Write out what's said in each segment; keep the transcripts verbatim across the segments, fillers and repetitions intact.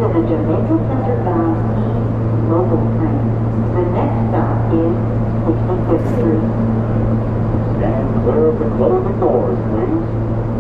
to the Jamaica Center bound East local train. The next stop is sixty-fifth Street. Stand clear of the closing doors, please.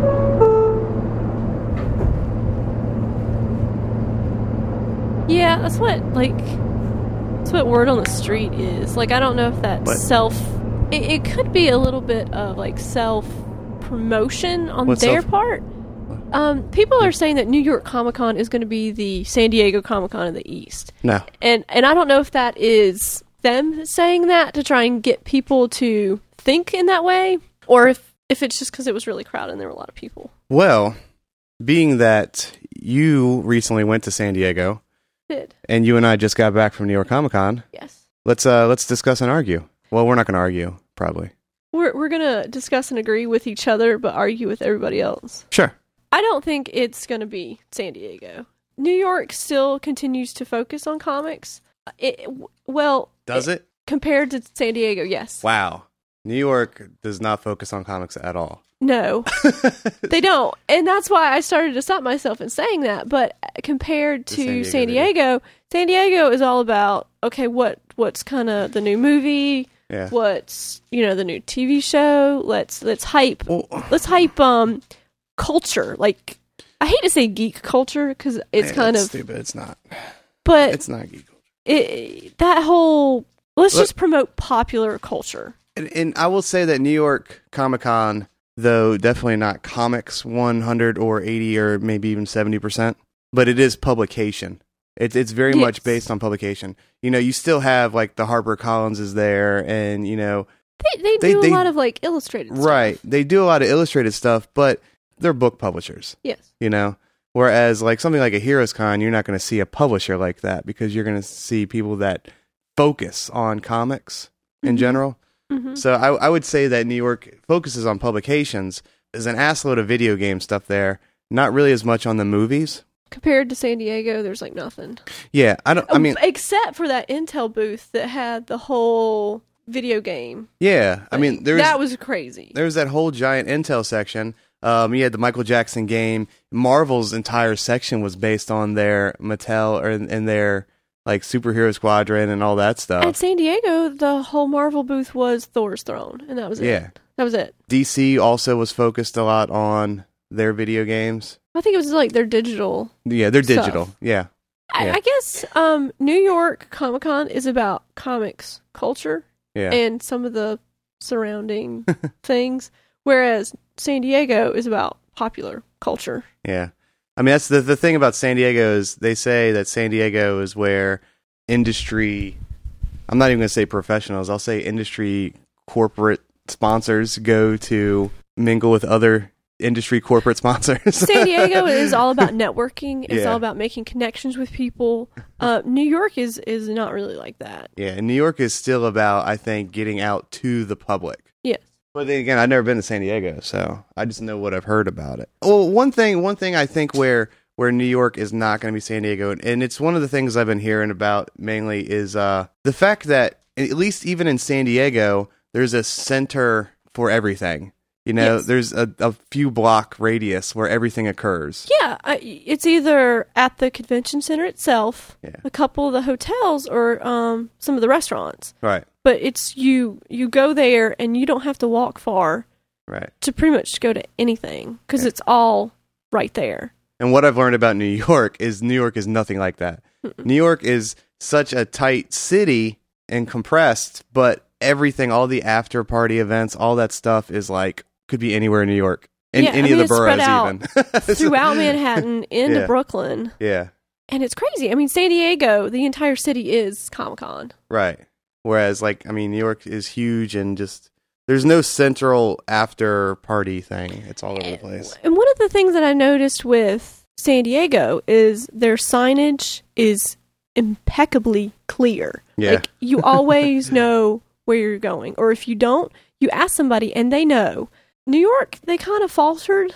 Yeah, that's what, like, that's what word on the street is. Like, I don't know if that's What? self... It, it could be a little bit of, like, self-promotion on What's their self- part. Um, people are saying that New York Comic-Con is going to be the San Diego Comic-Con of the East. No. And and I don't know if that is them saying that to try and get people to think in that way, or if, if it's just because it was really crowded and there were a lot of people. Well, being that you recently went to San Diego, Did. and you and I just got back from New York Comic Con, Yes. let's uh, let's discuss and argue. Well, we're not going to argue, probably. We're, we're going to discuss and agree with each other, but argue with everybody else. Sure. I don't think it's going to be San Diego. New York still continues to focus on comics. It, well, Does it? Compared to San Diego, yes. Wow. New York does not focus on comics at all. No, they don't. And that's why I started to stop myself in saying that. But compared The to San San Diego, Diego, San Diego is all about, okay, what what's kind of the new movie? Yeah. What's, you know, the new T V show? Let's let's hype. Well, Let's hype um culture. Like, I hate to say geek culture because it's man, kind that's of stupid. It's not. but It's not geek culture. it, that whole let's Look- just promote popular culture. And, and I will say that New York Comic Con, though definitely not comics one hundred or eighty or maybe even seventy percent, but it is publication. It's it's very Yes. much based on publication. You know, you still have like the HarperCollins is there, and you know, They they, They- do they- a lot of like illustrated stuff. right? They do a lot of illustrated stuff, but they're book publishers. Yes. You know, whereas like something like a Heroes Con, you're not going to see a publisher like that because you're going to see people that focus on comics in Mhm. general. hmm So I, I would say that New York focuses on publications. There's an assload of video game stuff there, not really as much on the movies. Compared to San Diego, there's like nothing. Yeah, I don't. I mean, except for that Intel booth that had the whole video game. yeah, I mean, there's that was crazy. there's that whole giant Intel section. Um, you had the Michael Jackson game. Marvel's entire section was based on their Mattel or in, in their like superhero squadron and all that stuff. At San Diego, the whole Marvel booth was Thor's throne, and that was it. Yeah. That was it. D C also was focused a lot on their video games. I think it was like their digital. Yeah, they're Stuff. digital. Yeah. I, Yeah. I guess um, New York Comic Con is about comics culture Yeah. and some of the surrounding things, whereas San Diego is about popular culture. Yeah. I mean, that's the the thing about San Diego is they say that San Diego is where industry, I'm not even going to say professionals, I'll say industry corporate sponsors go to mingle with other industry corporate sponsors. San Diego is all about networking. It's Yeah. all about making connections with people. Uh, New York is, is not really like that. Yeah, and New York is still about, I think, getting out to the public. Yes. But then again, I've never been to San Diego, so I just know what I've heard about it. Well, one thing, one thing I think where where New York is not going to be San Diego, and it's one of the things I've been hearing about mainly is uh, the fact that at least even in San Diego, there's a center for everything. You know, Yes. there's a, a few block radius where everything occurs. Yeah, I, it's either at the convention center itself, Yeah. a couple of the hotels, or um, some of the restaurants. Right, But it's you you go there and you don't have to walk far right. to pretty much go to anything because it's all right there. And what I've learned about New York is New York is nothing like that. New York is such a tight city and compressed, but everything, all the after party events, all that stuff is like, could be anywhere in New York. In Yeah, I any mean, of it's the spread boroughs out even. Throughout Manhattan into Yeah. Brooklyn. Yeah, And it's crazy. I mean, San Diego, the entire city is Comic-Con. right. Whereas, like, I mean, New York is huge and just, there's no central after party thing. It's all over the place. And one of the things that I noticed with San Diego is their signage is impeccably clear. Yeah. Like, you always know where you're going. Or if you don't, you ask somebody and they know. New York, they kind of faltered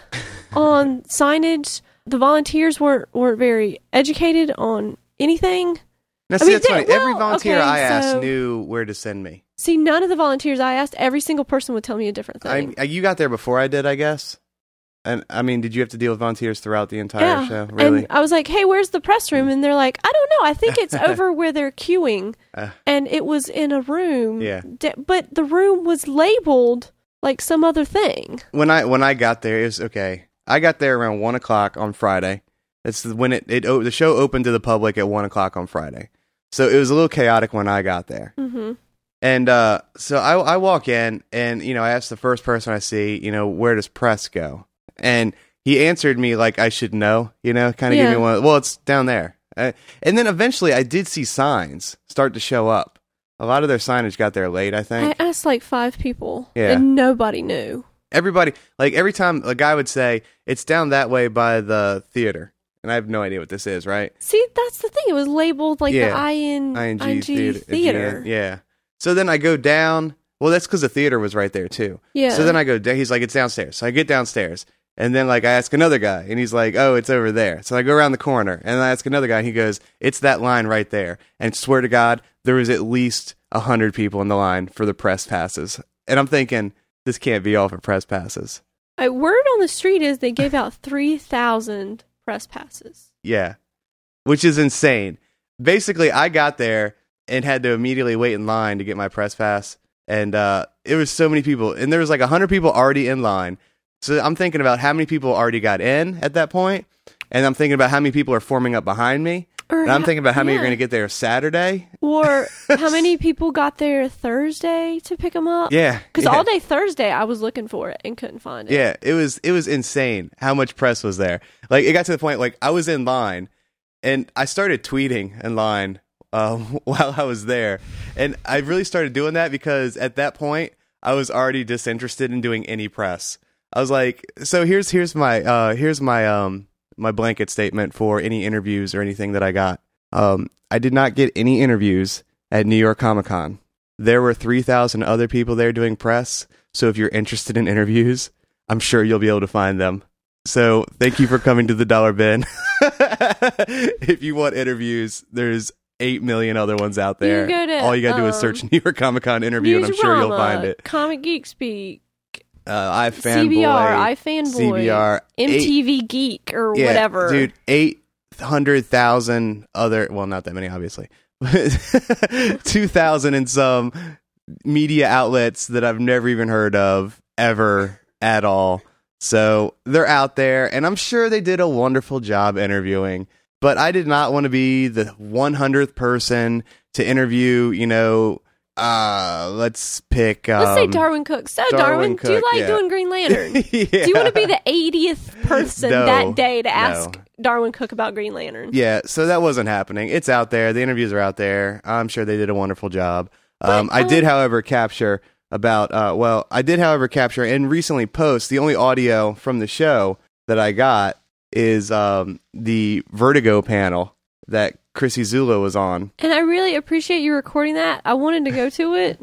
on signage. The volunteers weren't weren't very educated on anything. Now, I see, mean, that's they- funny. Every well, volunteer okay, I asked so- knew where to send me. See, none of the volunteers I asked, every single person would tell me a different thing. I, you got there before I did, I guess. And I mean, did you have to deal with volunteers throughout the entire Yeah. show? Really? And I was like, hey, where's the press room? And they're like, I don't know. I think it's over where they're queuing. Uh, And it was in a room. Yeah. D- but the room was labeled like some other thing. when I when I got there, it was okay. I got there around one o'clock on Friday. That's when it, it the show opened to the public at one o'clock on Friday. So it was a little chaotic when I got there. Mm-hmm. And uh, so I, I walk in, and you know, I ask the first person I see, you know, where does press go? And he answered me like I should know, you know, kind of Yeah. give me one. Well, it's down there. Uh, and then eventually, I did see signs start to show up. A lot of their signage got there late, I think. I asked like five people. Yeah. And nobody knew. Everybody, like every time a guy would say, "It's down that way by the theater," and I have no idea what this is, right? See, that's the thing. It was labeled like Yeah. the I N I N G I N G theater. theater. Yeah. So then I go down. Well, that's because the theater was right there too. Yeah. So then I go down. He's like, it's downstairs. So I get downstairs. And then like I ask another guy, and he's like, oh, it's over there. So I go around the corner, and I ask another guy, and he goes, it's that line right there. And swear to God, there was at least a hundred people in the line for the press passes. And I'm thinking, this can't be all for press passes. A word on the street is they gave out three thousand press passes. Yeah. Which is insane. Basically, I got there and had to immediately wait in line to get my press pass. And uh, it was so many people. And there was like one hundred people already in line. So I'm thinking about how many people already got in at that point. And I'm thinking about how many people are forming up behind me. Or And I'm ha- thinking about how many are yeah. going to get there Saturday. Or how many people got there Thursday to pick them up? Yeah. Because yeah. all day Thursday I was looking for it and couldn't find it. Yeah, it was it was insane how much press was there. Like it got to the point like I was in line and I started tweeting in line uh, while I was there, and I really started doing that because at that point I was already disinterested in doing any press. I was like, so here's here's my uh, here's my um my blanket statement for any interviews or anything that I got. Um, I did not get any interviews at New York Comic Con. There were three thousand other people there doing press. So if you're interested in interviews, I'm sure you'll be able to find them. So thank you for coming to the Dollar Bin. If you want interviews, there's eight million other ones out there. You go to, All you gotta do is um, search New York Comic Con interview, and I'm sure you'll Newsrama, find it. Comic Geek Speak, Uh, iFanboy, C B R, iFanboy, C B R, M T V Geek, or yeah, whatever. dude. Eight hundred thousand other. Well, not that many, obviously. Two thousand and some media outlets that I've never even heard of ever at all. So they're out there, and I'm sure they did a wonderful job interviewing. But I did not want to be the one hundredth person to interview, you know, uh, let's pick... Um, Let's say Darwin Cook. So, Darwin Darwin, do you Cook, like yeah. doing Green Lantern? Yeah. Do you want to be the eightieth person No, that day to ask no. Darwin Cook about Green Lantern? Yeah, so that wasn't happening. It's out there. The interviews are out there. I'm sure they did a wonderful job. Um, But, I did, um, however, capture about, uh, well, I did, however, capture and recently post the only audio from the show that I got is um, the Vertigo panel that Chrissy Zula was on. And I really appreciate you recording that. I wanted to go to it,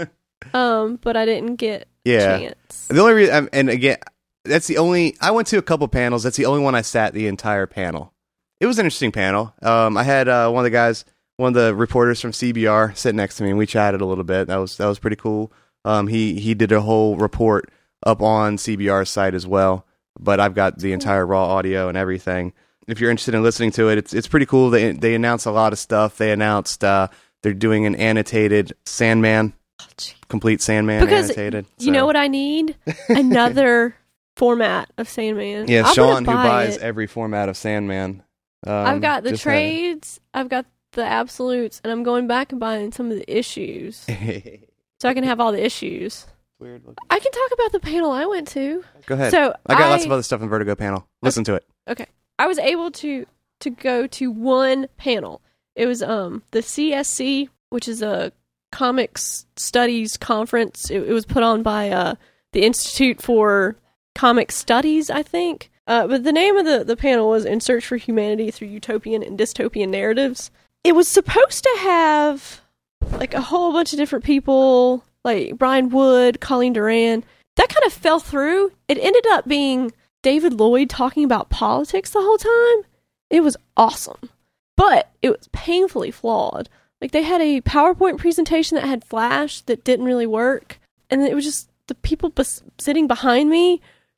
um, but I didn't get Yeah. a chance. The only reason, and again, that's the only, I went to a couple panels. That's the only one I sat the entire panel. It was an interesting panel. Um, I had uh, one of the guys, one of the reporters from C B R sit next to me, and we chatted a little bit. That was that was pretty cool. Um, he he did a whole report up on C B R's site as well. But I've got the entire raw audio and everything. If you're interested in listening to it, it's it's pretty cool. They they announced a lot of stuff. They announced uh, they're doing an annotated Sandman, complete Sandman Because annotated. you know what I need? Another format of Sandman. Yeah, I'm Sean, gonna who buy buys it. every format of Sandman. Um, I've got the just had it. trades. I've got the absolutes, and I'm going back and buying some of the issues so I can have all the issues. Weird looking. I can talk about the panel I went to. Go ahead. So I got I- lots of other stuff in Vertigo panel. Listen to it. Okay. I was able to to go to one panel. It was um the C S C, which is a comics studies conference. It, it was put on by uh the Institute for Comic Studies, I think. Uh, but the name of the, the panel was In Search for Humanity Through Utopian and Dystopian Narratives. It was supposed to have like a whole bunch of different people, like Brian Wood, Colleen Duran. That kind of fell through. It ended up being David Lloyd talking about politics the whole time. It was awesome. But it was painfully flawed. Like, they had a PowerPoint presentation that had Flash that didn't really work. And it was just the people bes- sitting behind me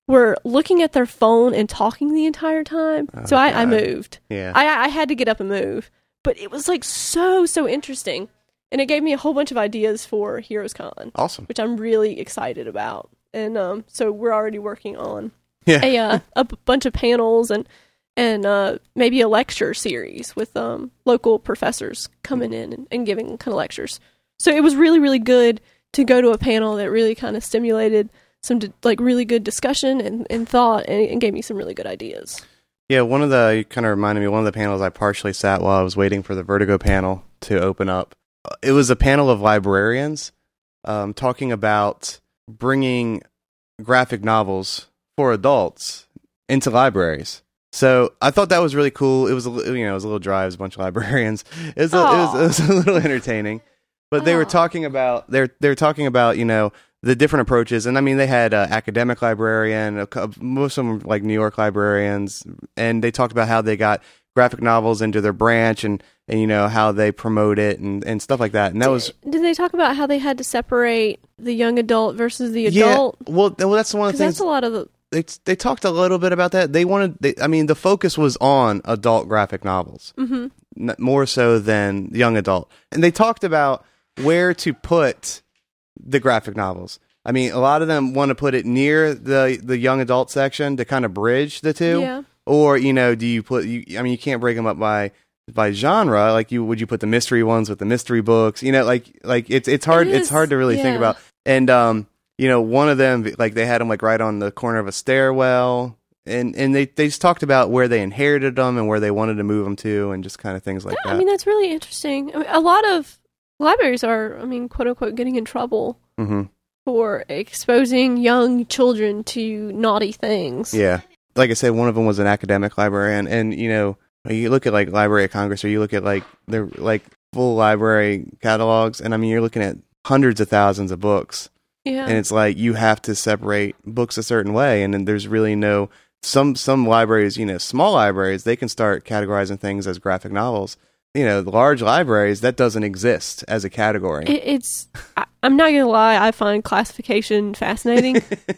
were looking at their phone and talking the entire time. Oh, so I, I God. moved. Yeah. I, I had to get up and move. But it was like so, so interesting. And it gave me a whole bunch of ideas for Heroes Con, Awesome. which I'm really excited about. And um, so we're already working on Yeah. a, uh, a b- bunch of panels and and uh, maybe a lecture series with um, local professors coming in and, and giving kind of lectures. So it was really, really good to go to a panel that really kind of stimulated some d- like really good discussion and, and thought and, and gave me some really good ideas. Yeah, one of the, you kind of reminded me, one of the panels I partially sat while I was waiting for the Vertigo panel to open up. It was a panel of librarians um, talking about bringing graphic novels for adults into libraries. So I thought that was really cool. It was, a, li- you know, it was a little dry. It was a bunch of librarians. It was, a, it was, it was a little entertaining. But they were Aw. talking about, they're they're talking about, you know, the different approaches. And I mean, they had uh, academic librarian, a cou- most of them were like New York librarians, and they talked about how they got graphic novels into their branch and, and you know, how they promote it and, and stuff like that. And that did, was, Did they talk about how they had to separate the young adult versus the yeah, adult? well, th- well, that's one of 'Cause the that's things. a lot of the... They, they talked a little bit about that. They wanted, they, I mean, the focus was on adult graphic novels, Mm-hmm. n- more so than young adult. And they talked about where to put the graphic novels. I mean, a lot of them want to put it near the, the young adult section to kind of bridge the two. Yeah. Or, you know, do you put, you, I mean, you can't break them up by, by genre. Like you, would you put the mystery ones with the mystery books? You know, like, like it's, it's hard, It it's is, hard to really think yeah. about. And, um, you know, one of them, like they had them like right on the corner of a stairwell. And, and they, they just talked about where they inherited them and where they wanted to move them to and just kind of things like Yeah, that. I mean, that's really interesting. I mean, a lot of libraries are, I mean, quote unquote, getting in trouble hmm for exposing young children to naughty things. Yeah. Like I said, one of them was an academic librarian. And, you know, you look at like Library of Congress or you look at like the like full library catalogs. And I mean, you're looking at hundreds of thousands of books. Yeah. And it's like you have to separate books a certain way. And then there's really no, some, some libraries, you know, small libraries, they can start categorizing things as graphic novels. You know, the large libraries, that doesn't exist as a category. It, it's, I, I'm not going to lie, I find classification fascinating.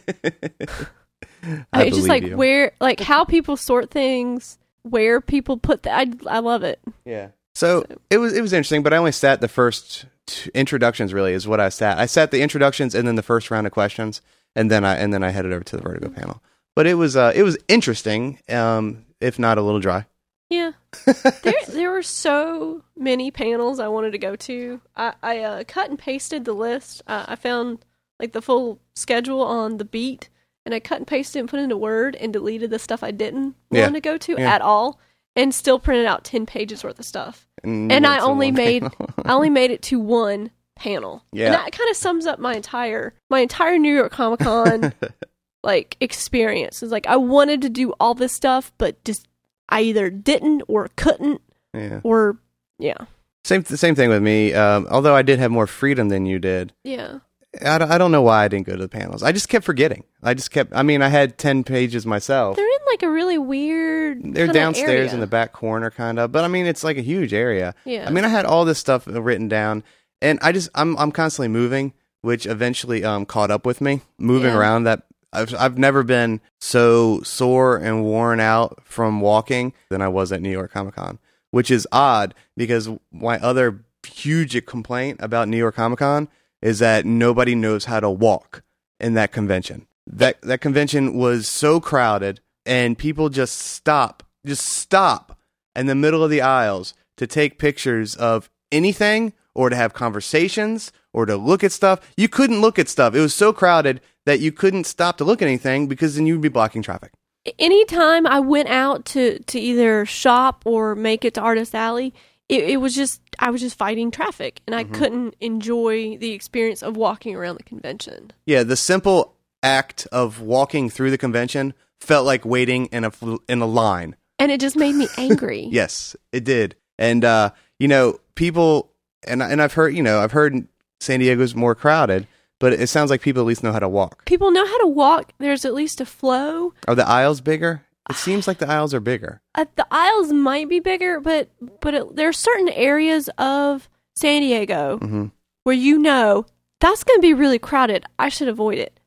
I it's just believe like you. where, like how people sort things, where people put that. I, I love it. Yeah. So it was it was interesting, but I only sat the first two introductions. Really, is what I sat. I sat the introductions and then the first round of questions, and then I and then I headed over to the Vertigo panel. But it was uh, it was interesting, um, if not a little dry. Yeah. there there were so many panels I wanted to go to. I, I uh, cut and pasted the list. Uh, I found like the full schedule on the Beat, and I cut and pasted and put it into Word and deleted the stuff I didn't Yeah. want to go to Yeah. at all, and still printed out ten pages worth of stuff. And, And you I went to only one made panel. I only made it to one panel. Yeah. And that kind of sums up my entire my entire New York Comic Con like experience. It's like I wanted to do all this stuff, but just I either didn't or couldn't yeah. or yeah. Same the same thing with me. Um, although I did have more freedom than you did. Yeah. I don't, I don't know why I didn't go to the panels. I just kept forgetting. I just kept. I mean, I had ten pages myself. They're in like a really weird They're kinda downstairs area. in the back corner, kind of. But I mean, it's like a huge area. Yeah. I mean, I had all this stuff written down, and I just I'm I'm constantly moving, which eventually um caught up with me. Moving Yeah. around, that I've I've never been so sore and worn out from walking than I was at New York Comic Con, which is odd because my other huge complaint about New York Comic Con is that nobody knows how to walk in that convention. That that convention was so crowded, and people just stop, just stop in the middle of the aisles to take pictures of anything or to have conversations or to look at stuff. You couldn't look at stuff. It was so crowded that you couldn't stop to look at anything because then you'd be blocking traffic. Anytime I went out to, to either shop or make it to Artist Alley, it, it was just I was just fighting traffic, and I Mhm. couldn't enjoy the experience of walking around the convention. Yeah, the simple act of walking through the convention felt like waiting in a in a line. And it just made me angry. Yes, it did. And uh, you know, people and and I've heard, you know, I've heard San Diego's more crowded, but it sounds like people at least know how to walk. People know how to walk. There's at least a flow. Are the aisles bigger? It seems like the aisles are bigger. Uh, the aisles might be bigger, but but it, there are certain areas of San Diego hmm where you know that's going to be really crowded. I should avoid it.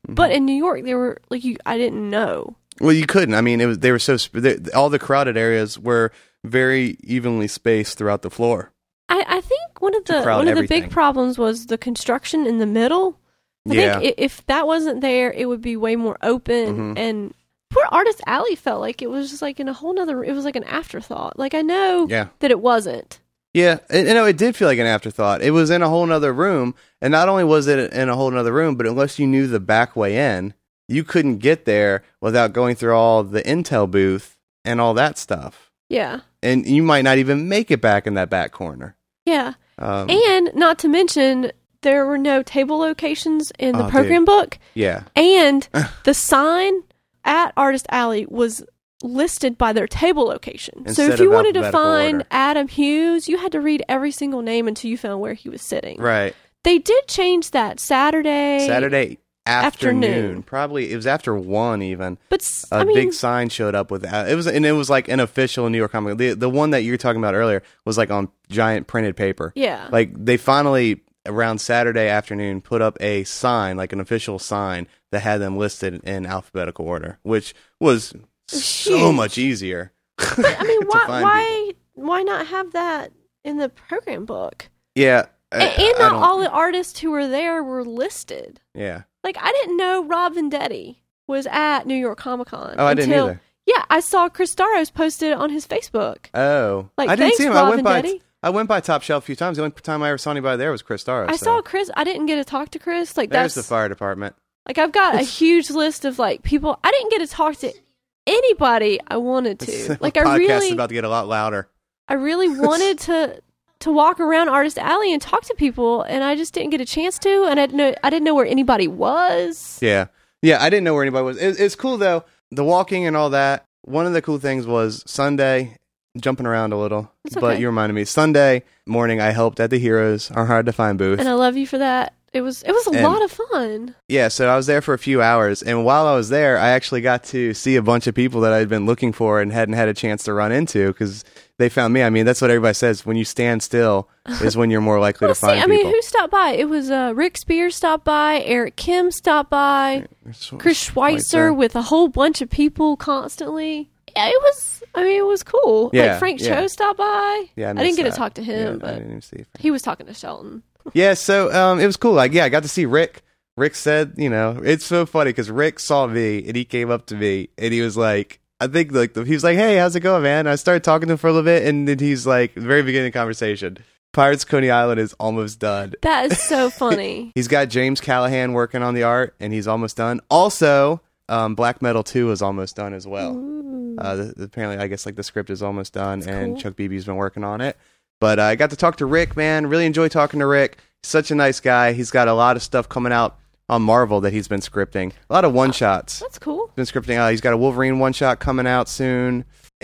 But in New York, they were like you. I didn't know. Well, you couldn't. I mean, it was they were so sp- they, all the crowded areas were very evenly spaced throughout the floor. I, I think one of the crowd one of the everything. big problems was the construction in the middle. I Yeah. think i- if that wasn't there, it would be way more open. Mhm. And poor Artist Alley felt like it was just like in a whole nother. It was like an afterthought. Like I know Yeah. that it wasn't. Yeah, and, you know, it did feel like an afterthought. It was in a whole nother room, and not only was it in a whole nother room, but unless you knew the back way in, you couldn't get there without going through all the Intel booth and all that stuff. Yeah, And you might not even make it back in that back corner. yeah. Um, And not to mention, there were no table locations in the Oh, program book, yeah. and the sign at Artist Alley was listed by their table location. so Instead if you of wanted to alphabetical find order. Adam Hughes, you had to read every single name until you found where he was sitting. Right. They did change that Saturday. Saturday afternoon. Afternoon. Probably, it was after one even. But s- A I mean, big sign showed up with uh, it was, and it was like an official New York Comic. The the one that you were talking about earlier was like on giant printed paper. yeah. Like they finally around Saturday afternoon put up a sign, like an official sign that had them listed in alphabetical order, which was so huge. much easier. But, I mean, to why find why why not have that in the program book? Yeah, A- and I not don't- all the artists who were there were listed. Yeah. Like I didn't know Rob Vendetti was at New York Comic Con. Oh, I didn't either. Yeah, I saw Chris Staros posted it on his Facebook. Oh, Like, I didn't thanks, see him. Rob I went by. Vendetti. I went by Top Shelf a few times. The only time I ever saw anybody there was Chris Staros. I so. saw Chris. I didn't get to talk to Chris. Like There's that's the fire department. like I've got a huge list of like people. I didn't get to talk to anybody I wanted to. Like I podcast really, is about to get a lot louder. I really wanted to to walk around Artist Alley and talk to people, and I just didn't get a chance to. And I didn't know I didn't know where anybody was. Yeah, yeah. I didn't know where anybody was. It, it's cool though. The walking and all that. One of the cool things was Sunday, jumping around a little, It's but okay. you reminded me. Sunday morning, I helped at the Heroes, our hard to find booth. And I love you for that. It was it was a And- lot of fun. Yeah, so I was there for a few hours, and while I was there, I actually got to see a bunch of people that I'd been looking for and hadn't had a chance to run into because they found me. I mean, that's what everybody says: when you stand still is when you're more likely Well, to see, find I mean, people. who stopped by? It was uh, Rick Spears stopped by, Eric Kim stopped by, Chris Schweitzer with a whole bunch of people constantly. Yeah, it was. I mean, it was cool. Yeah, like Frank yeah. Cho stopped by. Yeah, I, I didn't missed get that. to talk to him, Yeah, I but didn't even see. he was talking to Shelton. Yeah, so um, it was cool. Like, yeah, I got to see Rick. Rick said, you know, it's so funny because Rick saw me and he came up to me and he was like, I think like the, he was like, "Hey, how's it going, man?" And I started talking to him for a little bit, and then he's like, the very beginning of the conversation, Pirates of Coney Island is almost done. That is so funny. He's got James Callahan working on the art, and he's almost done. Also, um, Black Metal two is almost done as well. Ooh. Uh, the, the- apparently, I guess like the script is almost done, That's and cool. Chuck Beebe's been working on it. But uh, I got to talk to Rick, man. Really enjoy talking to Rick. Such a nice guy. He's got a lot of stuff coming out on Marvel that he's been scripting. A lot of one shots. That's cool. Been scripting. Uh, he's got a Wolverine one shot coming out soon,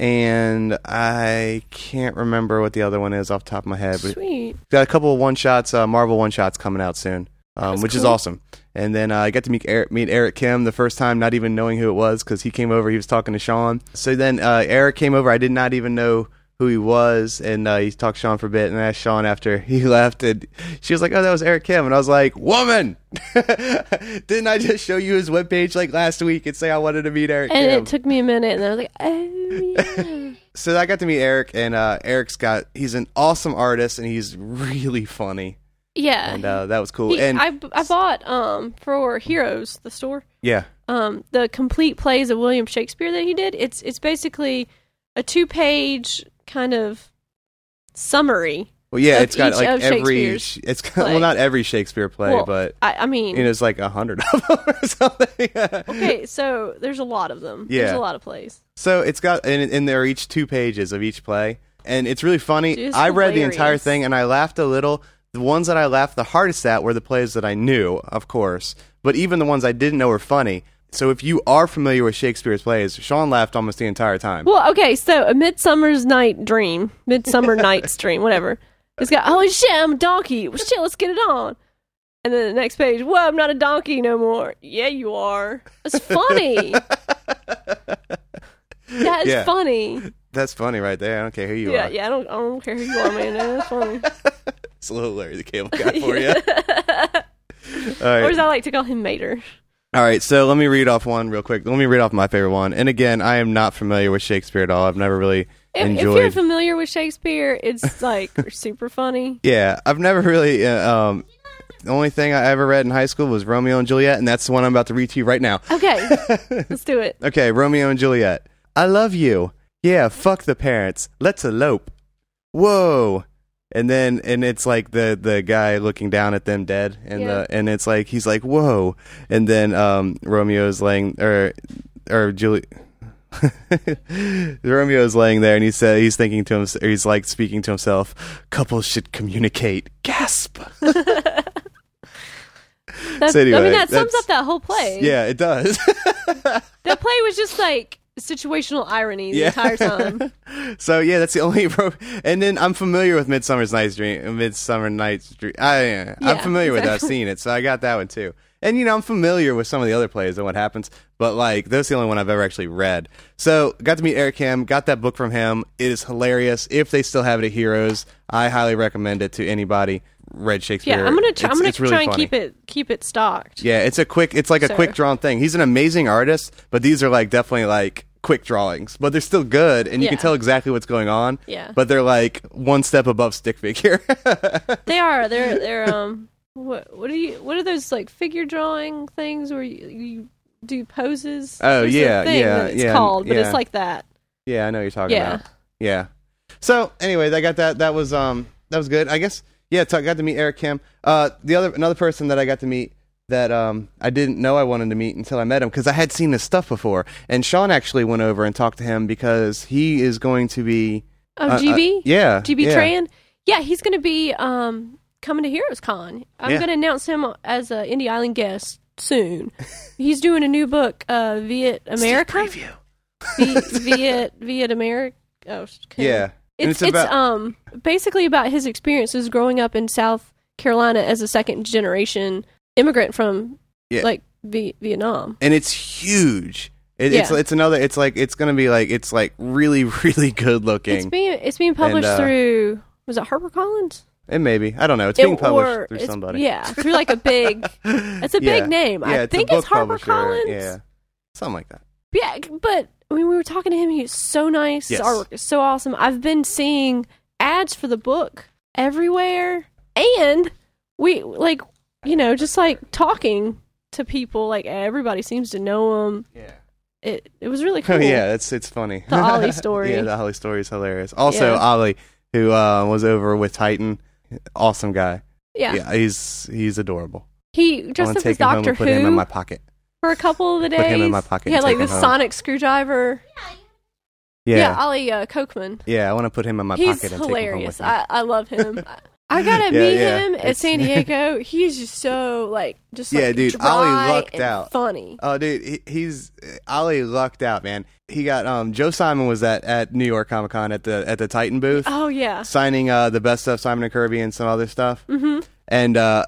and I can't remember what the other one is off the top of my head. But Sweet. got a couple of one shots, uh, Marvel one shots coming out soon, um, That's which is cool. awesome. And then uh, I got to meet Eric, meet Eric Kim the first time, not even knowing who it was because he came over. He was talking to Sean. So then uh, Eric came over. I did not even know who he was, and uh, he talked to Sean for a bit. And I asked Sean after he left, and she was like, "Oh, that was Eric Kim." And I was like, "Woman, didn't I just show you his webpage like last week and say I wanted to meet Eric And Kim?" it took me a minute, and I was like, oh, yeah. So I got to meet Eric, and uh, Eric's got he's an awesome artist, and he's really funny. Yeah. And uh, that was cool. He- and I, I bought um for Heroes, the store, yeah, um the complete plays of William Shakespeare that he did. It's it's basically a two page kind of summary. well, yeah, of it's got each like of every. Shakespeare's It's got, play. well, not every Shakespeare play, Well, but I, I mean, you know, it's like a hundred of them or something. okay, so there's a lot of them. There's Yeah. a lot of plays. So it's got, and, and they're each two pages of each play, and it's really funny. Dude, it's I read the entire hilarious. thing, and I laughed a little. The ones that I laughed the hardest at were the plays that I knew, of course, but even the ones I didn't know were funny. So if you are familiar with Shakespeare's plays, Sean laughed almost the entire time. Well, okay, so A Midsummer's Night Dream, Midsummer Night's Dream, whatever. It's got, holy shit, I'm a donkey. Well, shit, let's get it on. And then the next page, whoa, I'm not a donkey no more. Yeah, you are. It's funny. That is Yeah. funny. That's funny right there. I don't care who you Yeah, are. yeah, I don't, I don't care who you are, man. That's funny. It's a little Larry the Cable Guy for you. All Or right. as I like to call him Mater. All right, so let me read off one real quick. Let me read off my favorite one. And again, I am not familiar with Shakespeare at all. I've never really If, enjoyed. if you're familiar with Shakespeare, it's like super funny. Yeah, I've never really. Uh, um, the only thing I ever read in high school was Romeo and Juliet, and that's the one I'm about to read to you right now. Okay, let's do it. Okay, Romeo and Juliet. I love you. Yeah, fuck the parents. Let's elope. Whoa. And then, and it's like the, the guy looking down at them dead, and Yeah. the and it's like he's like whoa, and then um Romeo's laying or or Julie. Romeo's laying there, and he said he's thinking to him, he's like speaking to himself. Couples should communicate. Gasp. That's, So anyway, I mean, that sums that's- up that whole play. Yeah, it does. That play was just like situational irony the Yeah. entire time. So yeah, that's the only. Ro- and then I'm familiar with Midsummer's Night's Dream. Midsummer Night's Dream. I, I'm Yeah, familiar with that. I've exactly. seen it, so I got that one too. And you know, I'm familiar with some of the other plays and what happens, but like that's the only one I've ever actually read. So got to meet Eric Kim. Got that book from him. It is hilarious. If they still have it at Heroes, I highly recommend it to anybody. Read Shakespeare. Yeah, I'm gonna try, I'm It's- gonna it's really try and funny. keep it keep it stocked. Yeah, it's a quick. It's like a So- quick drawn thing. He's an amazing artist, but these are like definitely like quick drawings, but they're still good, and you can Yeah. tell exactly what's going on. Yeah. But they're like one step above stick figure. They are. They're they're um. What what are you? What are those like figure drawing things where you, you do poses? Oh, There's a yeah, thing yeah, that it's yeah, called, but yeah. it's like that. Yeah, I know what you're talking Yeah. about. Yeah. So, anyways, I got that. That was um, that was good. I guess. Yeah, t- got to meet Eric Kim. Uh, the other another person that I got to meet that um I didn't know I wanted to meet until I met him because I had seen his stuff before. And Sean actually went over and talked to him because he is going to be. Oh, uh, G B. uh, yeah. G B yeah. Tran. Yeah, he's going to be um coming to Heroes Con. I'm Yeah. going to announce him as an Indie Island guest soon. He's doing a new book, uh, Viet America. Preview. V- Viet Viet America. Oh, okay. Yeah. And It's it's it's, about- um basically about his experiences growing up in South Carolina as a second generation immigrant from Yeah. like v- Vietnam. And it's huge. It, It's Yeah. it's another. It's like it's gonna be like it's like really really good looking. It's being it's being published uh, through was it HarperCollins? And maybe I don't know. It's It- being published or through it's- somebody. Yeah, through like a big. It's a Yeah. big name. Yeah, I it's think a it's book publisher. HarperCollins. Yeah, something like that. Yeah, but when we were talking to him, he's so nice. Yes. His artwork is so awesome. I've been seeing ads for the book everywhere, and we like you know just like talking to people. Like everybody seems to know him. Yeah. It it was really cool. Oh yeah, it's it's funny. The Ollie story. Yeah, the Ollie story is hilarious. Also, Yeah. Ollie, who uh, was over with Titan, awesome guy. yeah. Yeah, he's he's adorable. He I dressed want to up as take him home Doctor and put him in Who my pocket. for a couple of the days. Put him in my pocket He had and like take him this home. sonic screwdriver. Yeah, Yeah, yeah, Ollie uh, Kochman. I want to put him in my He's pocket and hilarious. take him home with me. I, I love him. I, I gotta Yeah, meet yeah. him at It's- San Diego. He's just so like just Yeah, like dude, dry Ollie lucked and out. funny. Oh, dude, he, he's Ollie lucked out, man. He got um Joe Simon was at, at New York Comic Con at the at the Titan booth Oh yeah, signing uh the best stuff Simon and Kirby and some other stuff. Mm-hmm. And uh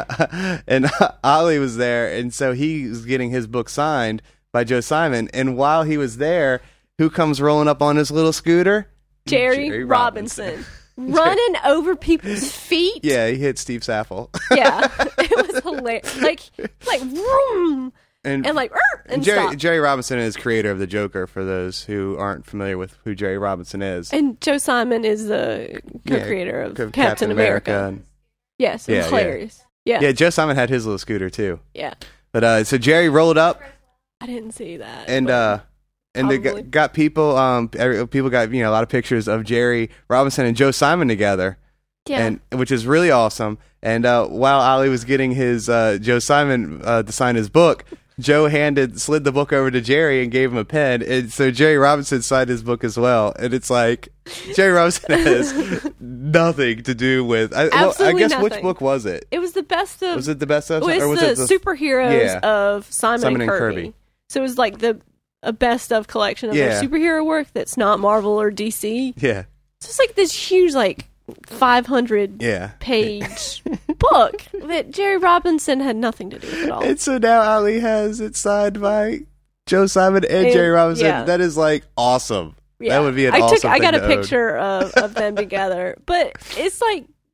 and Ollie was there, and so he was getting his book signed by Joe Simon. And while he was there, who comes rolling up on his little scooter? Jerry, Jerry Robinson, running over people's feet. Yeah, he hit Steve Saffel. yeah, it was hilarious. Like like vroom, and and like "Er," and, and Jerry stop. Jerry Robinson is creator of the Joker. For those who aren't familiar with who Jerry Robinson is, And Joe Simon is the Yeah, co-creator of Captain, Captain, America. and- Yes, it Yeah, was yeah. hilarious. Yeah, Yeah, Joe Simon had his little scooter too. yeah. But uh, so Jerry rolled up I didn't see that. and but- uh, and they Probably. got, got people. Um, every, people got you know a lot of pictures of Jerry Robinson and Joe Simon together, yeah, and which is really awesome. And uh, while Ollie was getting his uh, Joe Simon uh, to sign his book, Joe handed slid the book over to Jerry and gave him a pen, and so Jerry Robinson signed his book as well. And it's like Jerry Robinson has nothing to do with. I, well, I Absolutely guess which nothing. book was it? it was the best of. Was it the best of, Well, it's or was the, it the superheroes Yeah. of Simon, Simon and, and Kirby. Kirby. So it was like the a best of collection of Yeah. their superhero work that's not Marvel or D C. Yeah, So it's like this huge, like five hundred yeah. page book that Jerry Robinson had nothing to do with at all. And so now Ollie has it signed by Joe Simon and And- Jerry Robinson. yeah. That is like awesome. Yeah. That would be an I awesome took. I thing got a to own. picture of, of them together, but it's like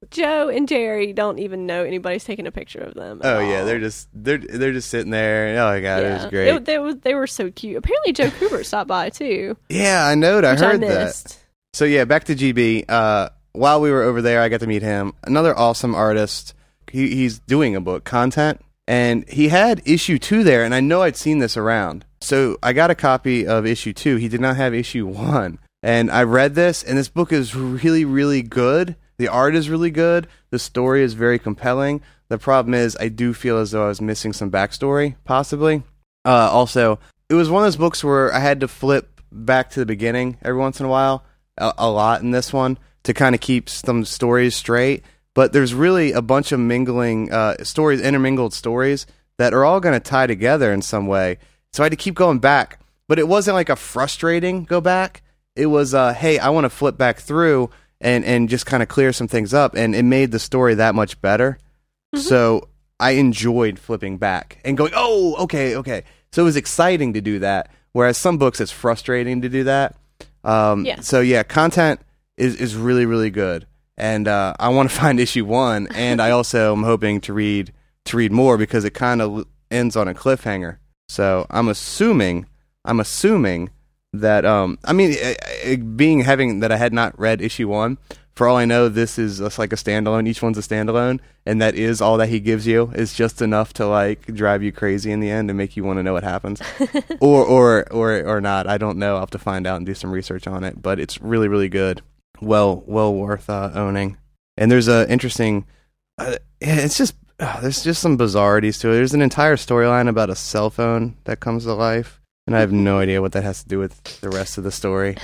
Joe and Jerry don't even know anybody's taking a picture of them. at Oh yeah, all. they're just they're they're just sitting there. Oh my god, it was Yeah. great. It, they, was, they were so cute. Apparently, Joe Kubert stopped by too. yeah, I know. I Which heard I that. missed. So yeah, back to G B. Uh, while we were over there, I got to meet him. Another awesome artist. He, he's doing a book, Content, and he had issue two there, and I know I'd seen this around. So I got a copy of issue two. He did not have issue one, and I read this, and this book is really, really good. The art is really good. The story is very compelling. The problem is, I do feel as though I was missing some backstory, possibly. Uh, also, it was one of those books where I had to flip back to the beginning every once in a while, a, a lot in this one, to kind of keep some stories straight. But there's really a bunch of mingling uh, stories, intermingled stories, that are all going to tie together in some way. So I had to keep going back. But it wasn't like a frustrating go back. It was, uh, hey, I want to flip back through and, and just kind of clear some things up. And it made the story that much better. Mm-hmm. So I enjoyed flipping back and going, oh, okay, okay. So it was exciting to do that. Whereas some books, it's frustrating to do that. Um, Yeah. So yeah, Content is, is really, really good. And uh, I want to find issue one. And I also am hoping to read to read more because it kind of ends on a cliffhanger. So I'm assuming, I'm assuming that, um, I mean, it, it being having that I had not read issue one, for all I know, this is just like a standalone. Each one's a standalone, and that is all that he gives you. Is just enough to like drive you crazy in the end and make you want to know what happens, or or or or not. I don't know. I'll have to find out and do some research on it. But it's really really good. Well well worth uh, owning. And there's a interesting. Uh, it's just uh, there's just some bizarrities to it. There's an entire storyline about a cell phone that comes to life. And I have no idea what that has to do with the rest of the story.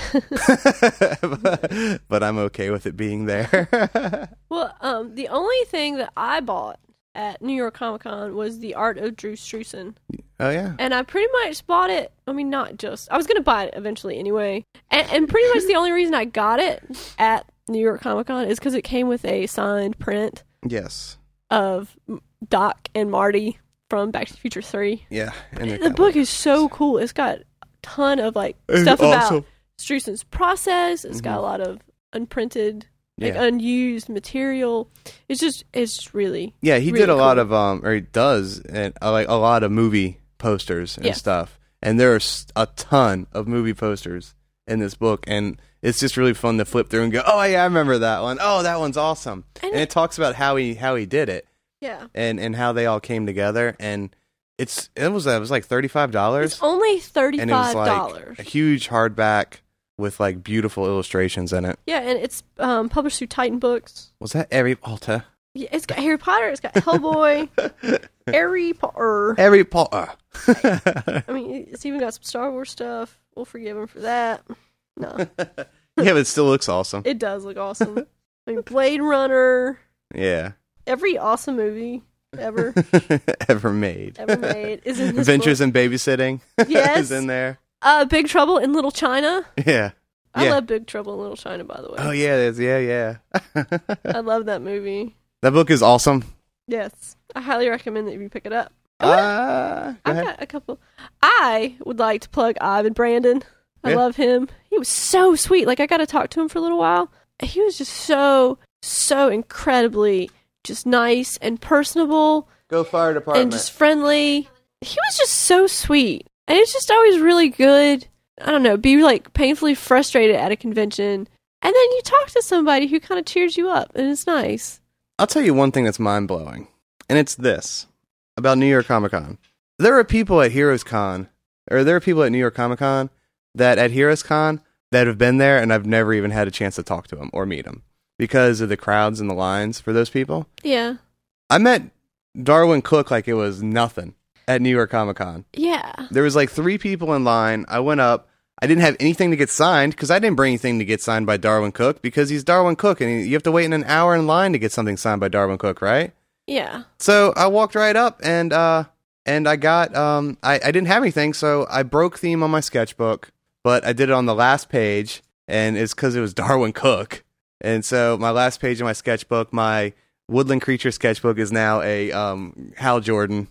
but, but I'm okay with it being there. Well, um, the only thing that I bought at New York Comic Con was The Art of Drew Struzan. Oh, yeah. And I pretty much bought it. I mean, not just. I was going to buy it eventually anyway. And, and pretty much the only reason I got it at New York Comic Con is because it came with a signed print Yes. of Doc and Marty from Back to the Future three. Yeah. And The book is so cool. It's got a ton of like stuff awesome. about Struzan's process. It's mm-hmm. got a lot of unprinted, like yeah. unused material. It's just, it's really yeah. He really did a cool. lot of um, or he does, and uh, like a lot of movie posters and yeah. stuff. And there's a ton of movie posters in this book, and it's just really fun to flip through and go, oh yeah, I remember that one. Oh, that one's awesome. And, and it, it talks about how he how he did it. Yeah, and and how they all came together, and it's it was it was like thirty five dollars. It's only thirty five and it was dollars. like a huge hardback with like beautiful illustrations in it. Yeah, and it's um, published through Titan Books. Was that Harry Potter? Yeah, it's got Harry Potter. It's got Hellboy. Harry Potter. Harry Potter. I mean, it's even got some Star Wars stuff. We'll forgive him for that. No. Yeah, but it still looks awesome. It does look awesome. I mean, Blade Runner. Yeah. Every awesome movie ever ever made. Ever made is in this Adventures book. in Babysitting. Yes. is in there. Uh, Big Trouble in Little China. Yeah. I yeah. love Big Trouble in Little China, by the way. Oh yeah, there's, yeah, yeah. I love that movie. That book is awesome. Yes, I highly recommend that you pick it up. Uh, I've ahead. got a couple. I would like to plug Ivan Brandon. I Yeah. love him. He was so sweet. Like, I got to talk to him for a little while. He was just so, so incredibly just nice and personable Go fire department. and just friendly. He was just so sweet. And it's just always really good. I don't know, be like painfully frustrated at a convention. And then you talk to somebody who kind of cheers you up. And it's nice. I'll tell you one thing that's mind-blowing, and it's this, about New York Comic Con. There are people at Heroes Con, or there are people at New York Comic Con, that at Heroes Con, that have been there, and I've never even had a chance to talk to them or meet them, because of the crowds and the lines for those people. Yeah. I met Darwin Cook like it was nothing at New York Comic Con. Yeah. There was like three people in line. I went up. I didn't have anything to get signed because I didn't bring anything to get signed by Darwin Cook because he's Darwin Cook and he, you have to wait in an hour in line to get something signed by Darwin Cook, right? Yeah. So I walked right up and uh, and I got um, I, I didn't have anything, so I broke theme on my sketchbook, but I did it on the last page, and it's because it was Darwin Cook. And so my last page of my sketchbook, my Woodland Creature sketchbook, is now a um, Hal Jordan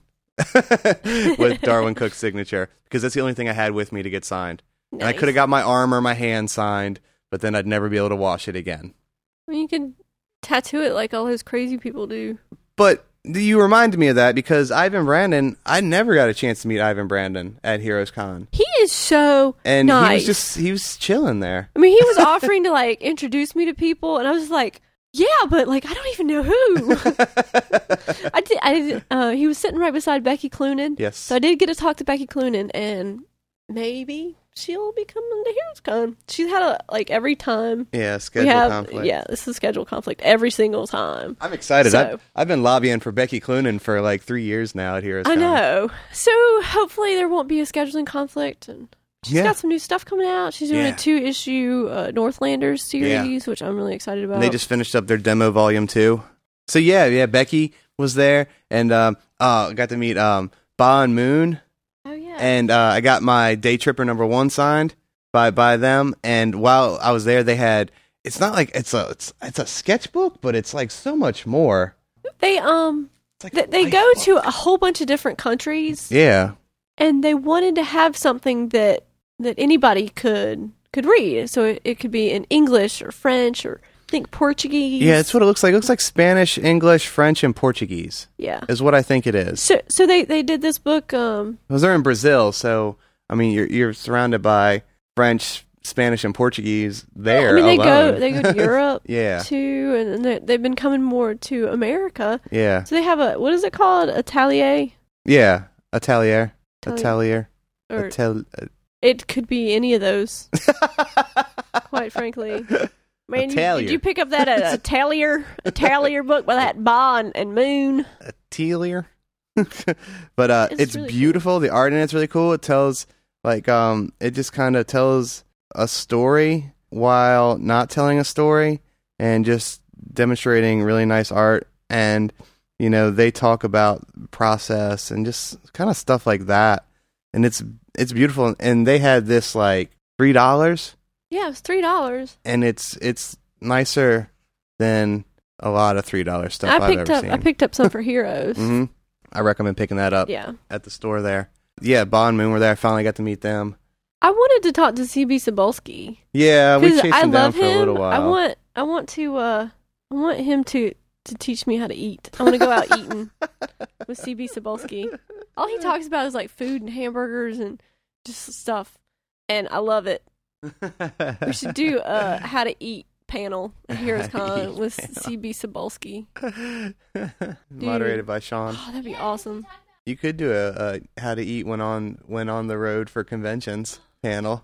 with Darwin Cook's signature because that's the only thing I had with me to get signed. Nice. And I could have got my arm or my hand signed, but then I'd never be able to wash it again. Well, you could tattoo it like all those crazy people do. But you reminded me of that because Ivan Brandon, I never got a chance to meet Ivan Brandon at Heroes Con. He is so And nice. he was just, he was chilling there. I mean, he was offering to, like, introduce me to people, and I was like, yeah, but, like, I don't even know who. I did, I did, uh, he was sitting right beside Becky Cloonan. Yes. So I did get to talk to Becky Cloonan, and maybe she'll be coming to Heroes Con. She's had a, like, every time. Yeah, we schedule have, conflict. Yeah, this is a schedule conflict every single time. I'm excited. So- I've, I've been lobbying for Becky Cloonan for like three years now at Heroes I Con. know. So hopefully there won't be a scheduling conflict, and she's Yeah. got some new stuff coming out. She's doing Yeah. a two-issue uh, Northlanders series, which I'm really excited about. And they just finished up their demo volume two. So yeah, yeah, Becky was there, and um, uh, got to meet um, Ba and Moon, oh yeah, and uh, I got my Day Tripper number one signed by by them. And while I was there, they had it's not like it's a it's it's a sketchbook, but it's like so much more. they um It's like they, a they life go book. to a whole bunch of different countries, Yeah, and they wanted to have something that that anybody could could read. So it, it could be in English or French or I think Portuguese. yeah, it's what it looks like. It looks like Spanish, English, French, and Portuguese yeah. is what I think it is. So so they they did this book. Um, Because they're in Brazil, so I mean, you're you're surrounded by French, Spanish, and Portuguese there. I mean, they alone. go they go to Europe Yeah. too, and they- they've been coming more to America. Yeah, So they have a what is it called? Atelier, yeah, Atelier, Atelier. Atelier, or Atel- it could be any of those. Quite frankly, man, you, Atelier. did you pick up that uh, Atelier Atelier book with that Ba and, and Moon? Atelier. But uh, It's it's, really beautiful. The art in it's really cool. It tells like um, it just kind of tells a story while not telling a story, and just demonstrating really nice art. And you know, they talk about process and just kind of stuff like that. And it's it's beautiful. And they had this like three dollars, Yeah, it was three dollars. and it's it's nicer than a lot of three dollar stuff I I've picked ever up seen. I picked up some for Heroes. hmm I recommend picking that up Yeah, at the store there. Yeah, Ba and Moon were there. I finally got to meet them. I wanted to talk to C B Cebulski. Yeah, we Because chased I him down love for a little him. while. I want I want to uh I want him to to teach me how to eat. I want to go out eating with C B Cebulski. All he talks about is like food and hamburgers and just stuff, and I love it. We should do a how to eat panel at Heroes How to Con eat with panel. C B Cebulski. Moderated by Sean. Oh, that'd be awesome. You could do a, a how to eat when on when on the road for conventions panel.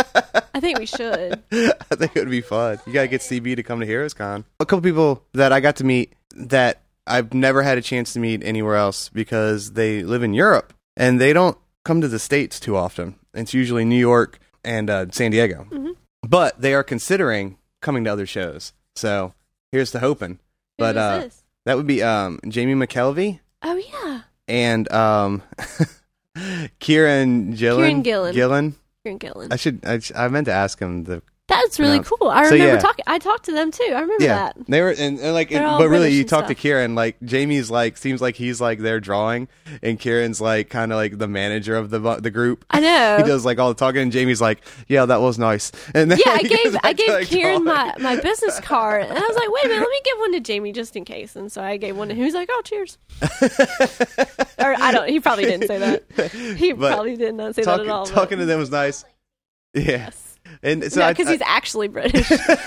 I think we should. I think it would be fun. You gotta get C B to come to Heroes Con. A couple people that I got to meet that I've never had a chance to meet anywhere else because they live in Europe and they don't come to the States too often. It's usually New York and uh, San Diego. Mhm. But they are considering coming to other shows. So here's to hoping. But Who is uh, this? that would be um, Jamie McKelvey Oh yeah, and um, Kieran Gillen. Kieran Gillen. Gillen. Kieran Gillen. I should. I, I meant to ask him the. That's really No. cool. I So, remember yeah. talking. I talked to them too. I remember Yeah, that. they were and, and like, They're it- all but really, British you and talk to stuff. Kieran. Like Jamie's like seems like he's like there drawing, and Kieran's like kind of like the manager of the the group. I know. He does like all the talking, and Jamie's like, "Yeah, that was nice." And then Yeah, I he goes gave I back to, gave like, Kieran my, drawing. my business card, and I was like, wait a minute, let me give one to Jamie just in case. And so I gave one to him. He was like, oh, cheers. Or I don't. He probably didn't say that. He But probably did not say talking, that at all. but- talking to them was nice. Yeah, Yes. and so No, I, because I- he's actually British.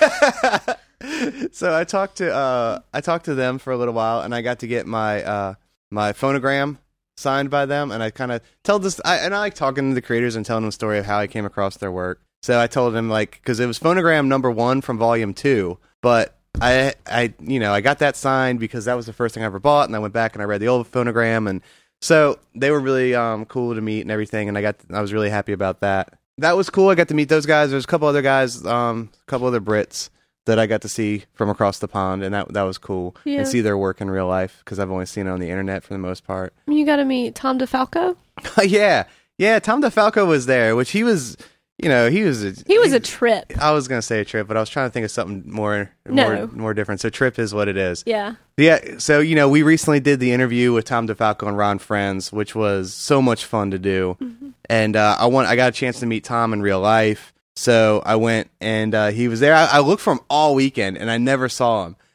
so I talked to uh, I talked to them for a little while, and I got to get my uh, my phonogram signed by them, and I kind of tell this. I, and I like talking to the creators and telling them a story of how I came across their work. So I told them like because it was phonogram number one from volume two, but I I you know I got that signed because that was the first thing I ever bought, and I went back and I read the old phonogram, and so they were really um, cool to meet and everything, and I got I was really happy about that. That was cool. I got to meet those guys. There's a couple other guys, um, a couple other Brits that I got to see from across the pond, and that that was cool. Yeah. And see their work in real life because I've only seen it on the internet for the most part. You got to meet Tom DeFalco. yeah, yeah. Tom DeFalco was there, which he was, you know, he was. A, He was a trip. I was gonna say a trip, but I was trying to think of something more, No. more, more different. So trip is what it is. Yeah. Yeah, so you know, we recently did the interview with Tom DeFalco and Ron Friends, which was so much fun to do. Mm-hmm. And uh, I want I got a chance to meet Tom in real life, so I went and uh, he was there. I, I looked for him all weekend, and I never saw him.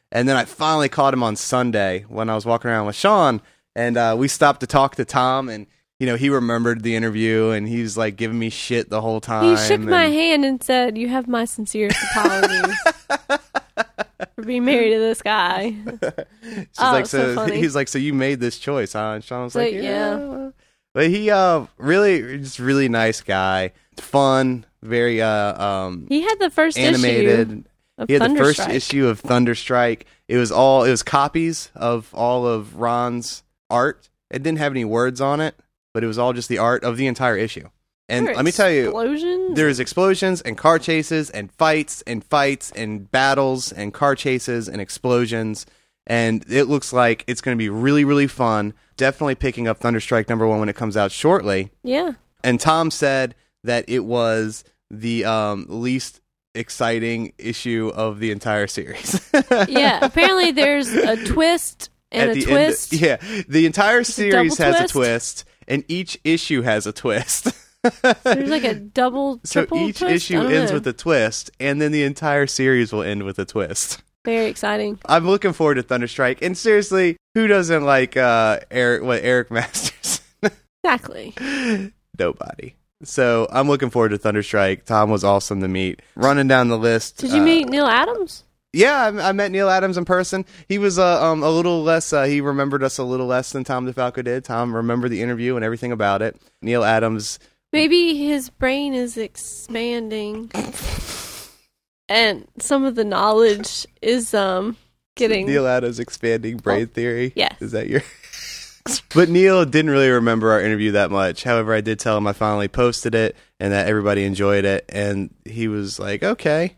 And then I finally caught him on Sunday when I was walking around with Sean, and uh, we stopped to talk to Tom, and you know, he remembered the interview, and he was like giving me shit the whole time. He shook and... my hand and said, "You have my sincerest apologies for being married to this guy." She's oh, like, so, so, funny. He's like, so you made this choice, huh? And Sean was So, like, yeah. yeah. But he, uh, really, just really nice guy, fun, very, uh, um, He had the first animated. issue of He had the first Thunderstrike. issue of Thunderstrike. It was all, it was copies of all of Ron's art. It didn't have any words on it, but it was all just the art of the entire issue. And There let me tell you, explosions? there's explosions and car chases and fights and fights and battles and car chases and explosions. And it looks like it's going to be really, really fun. Definitely picking up Thunderstrike number one when it comes out shortly. Yeah. And Tom said that it was the um, least exciting issue of the entire series. Yeah. Apparently there's a twist and At a the twist. End, yeah, the entire series double has twist? a twist, and each issue has a twist. There's like a double, So triple each twist? I issue don't ends know. with a twist, and then the entire series will end with a twist. Very exciting. I'm looking forward to Thunderstrike, and seriously, who doesn't like uh, Eric? What Eric Masters? Exactly. Nobody. So I'm looking forward to Thunderstrike. Tom was awesome to meet. Running down the list. Did you uh, meet Neil Adams? Yeah, I, I met Neil Adams in person. He was uh, um, a little less. Uh, he remembered us a little less than Tom DeFalco did. Tom remembered the interview and everything about it. Neil Adams. Maybe his brain is expanding, and some of the knowledge is um getting. Neil Adams expanding brain Oh, theory. yes. Is that your? But Neil didn't really remember our interview that much. However, I did tell him I finally posted it and that everybody enjoyed it, and he was like, "Okay."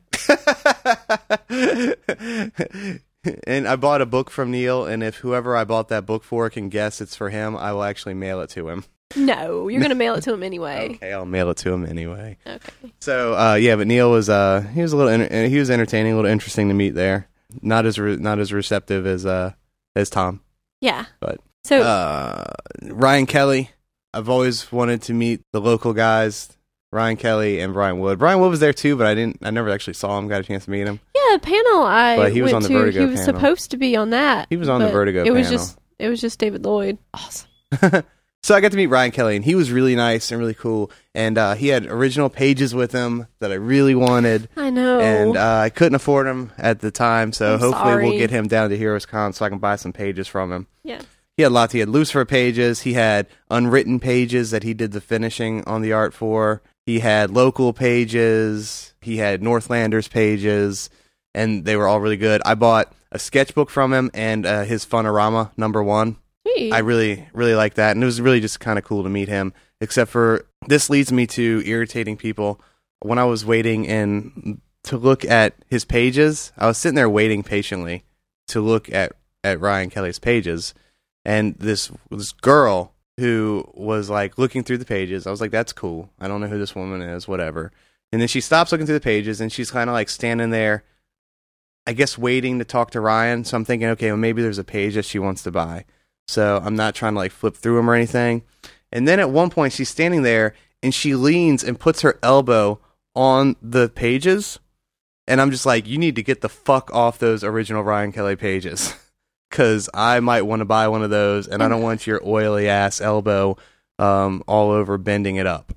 And I bought a book from Neil, and if whoever I bought that book for can guess it's for him, I will actually mail it to him. No, you're gonna mail it to him anyway. Okay, I'll mail it to him anyway. Okay. So, uh, yeah, but Neil was uh, he was a little enter- he was entertaining, a little interesting to meet there. Not as re- not as receptive as uh as Tom. Yeah. But So uh, Ryan Kelly, I've always wanted to meet the local guys, Ryan Kelly and Brian Wood. Brian Wood was there too, but I didn't. I never actually saw him. Got a chance to meet him. yeah, the panel I But he was went on the to, Vertigo he was panel. supposed to be on that. He was on the but Vertigo It was panel. just it was just David Lloyd. Awesome. So I got to meet Ryan Kelly, and he was really nice and really cool. And uh, he had original pages with him that I really wanted. I know. And uh, I couldn't afford them at the time, so I'm hopefully we'll sorry. get him down to Heroes Con so I can buy some pages from him. yeah. He had lots. He had Lucifer pages. He had unwritten pages that he did the finishing on the art for. He had local pages. He had Northlanders pages, and they were all really good. I bought a sketchbook from him and uh, his Funorama number one. Sweet. I really, really like that, and it was really just kind of cool to meet him. Except for this leads me to irritating people. When I was waiting in to look at his pages, I was sitting there waiting patiently to look at, at Ryan Kelly's pages, and this this girl who was like looking through the pages, I was like, "That's cool. I don't know who this woman is, whatever." And then she stops looking through the pages, and she's kind of like standing there, I guess, waiting to talk to Ryan. So I'm thinking, okay, well, maybe there's a page that she wants to buy. So I'm not trying to like flip through them or anything. And then at one point she's standing there and she leans and puts her elbow on the pages. And I'm just like, you need to get the fuck off those original Ryan Kelly pages. Cause I might want to buy one of those and I don't want your oily ass elbow um, all over bending it up.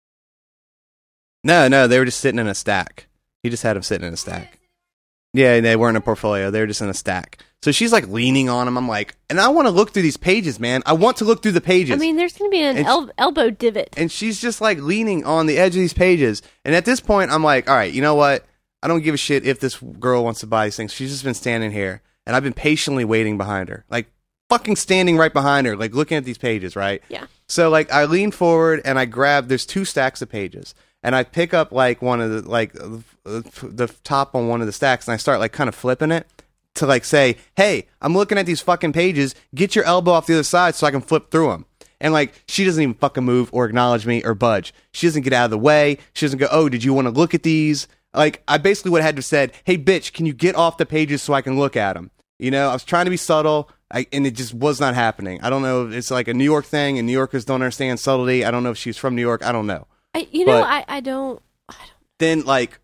No, no, they were just sitting in a stack. He just had them sitting in a stack. Yeah, they weren't in a portfolio. They were just in a stack. So she's like leaning on him. I'm like, and I want to look through these pages, man. I want to look through the pages. I mean, there's going to be an And el- elbow divot. and she's just like leaning on the edge of these pages. And at this point, I'm like, all right, you know what? I don't give a shit if this girl wants to buy these things. She's just been standing here, and I've been patiently waiting behind her, like fucking standing right behind her, like looking at these pages, right? Yeah. So like I lean forward and I grab. There's two stacks of pages, and I pick up like one of the like uh, the top on one of the stacks, and I start like kind of flipping it to like say, hey, I'm looking at these fucking pages. Get your elbow off the other side so I can flip through them. And like she doesn't even fucking move or acknowledge me or budge. She doesn't get out of the way. She doesn't go, oh, did you want to look at these? Like I basically would have had to have said, hey, bitch, can you get off the pages so I can look at them? You know, I was trying to be subtle, I, and it just was not happening. I don't know if it's like a New York thing, and New Yorkers don't understand subtlety. I don't know if she's from New York. I don't know. I, you know, But- I, I don't. I don't. Then like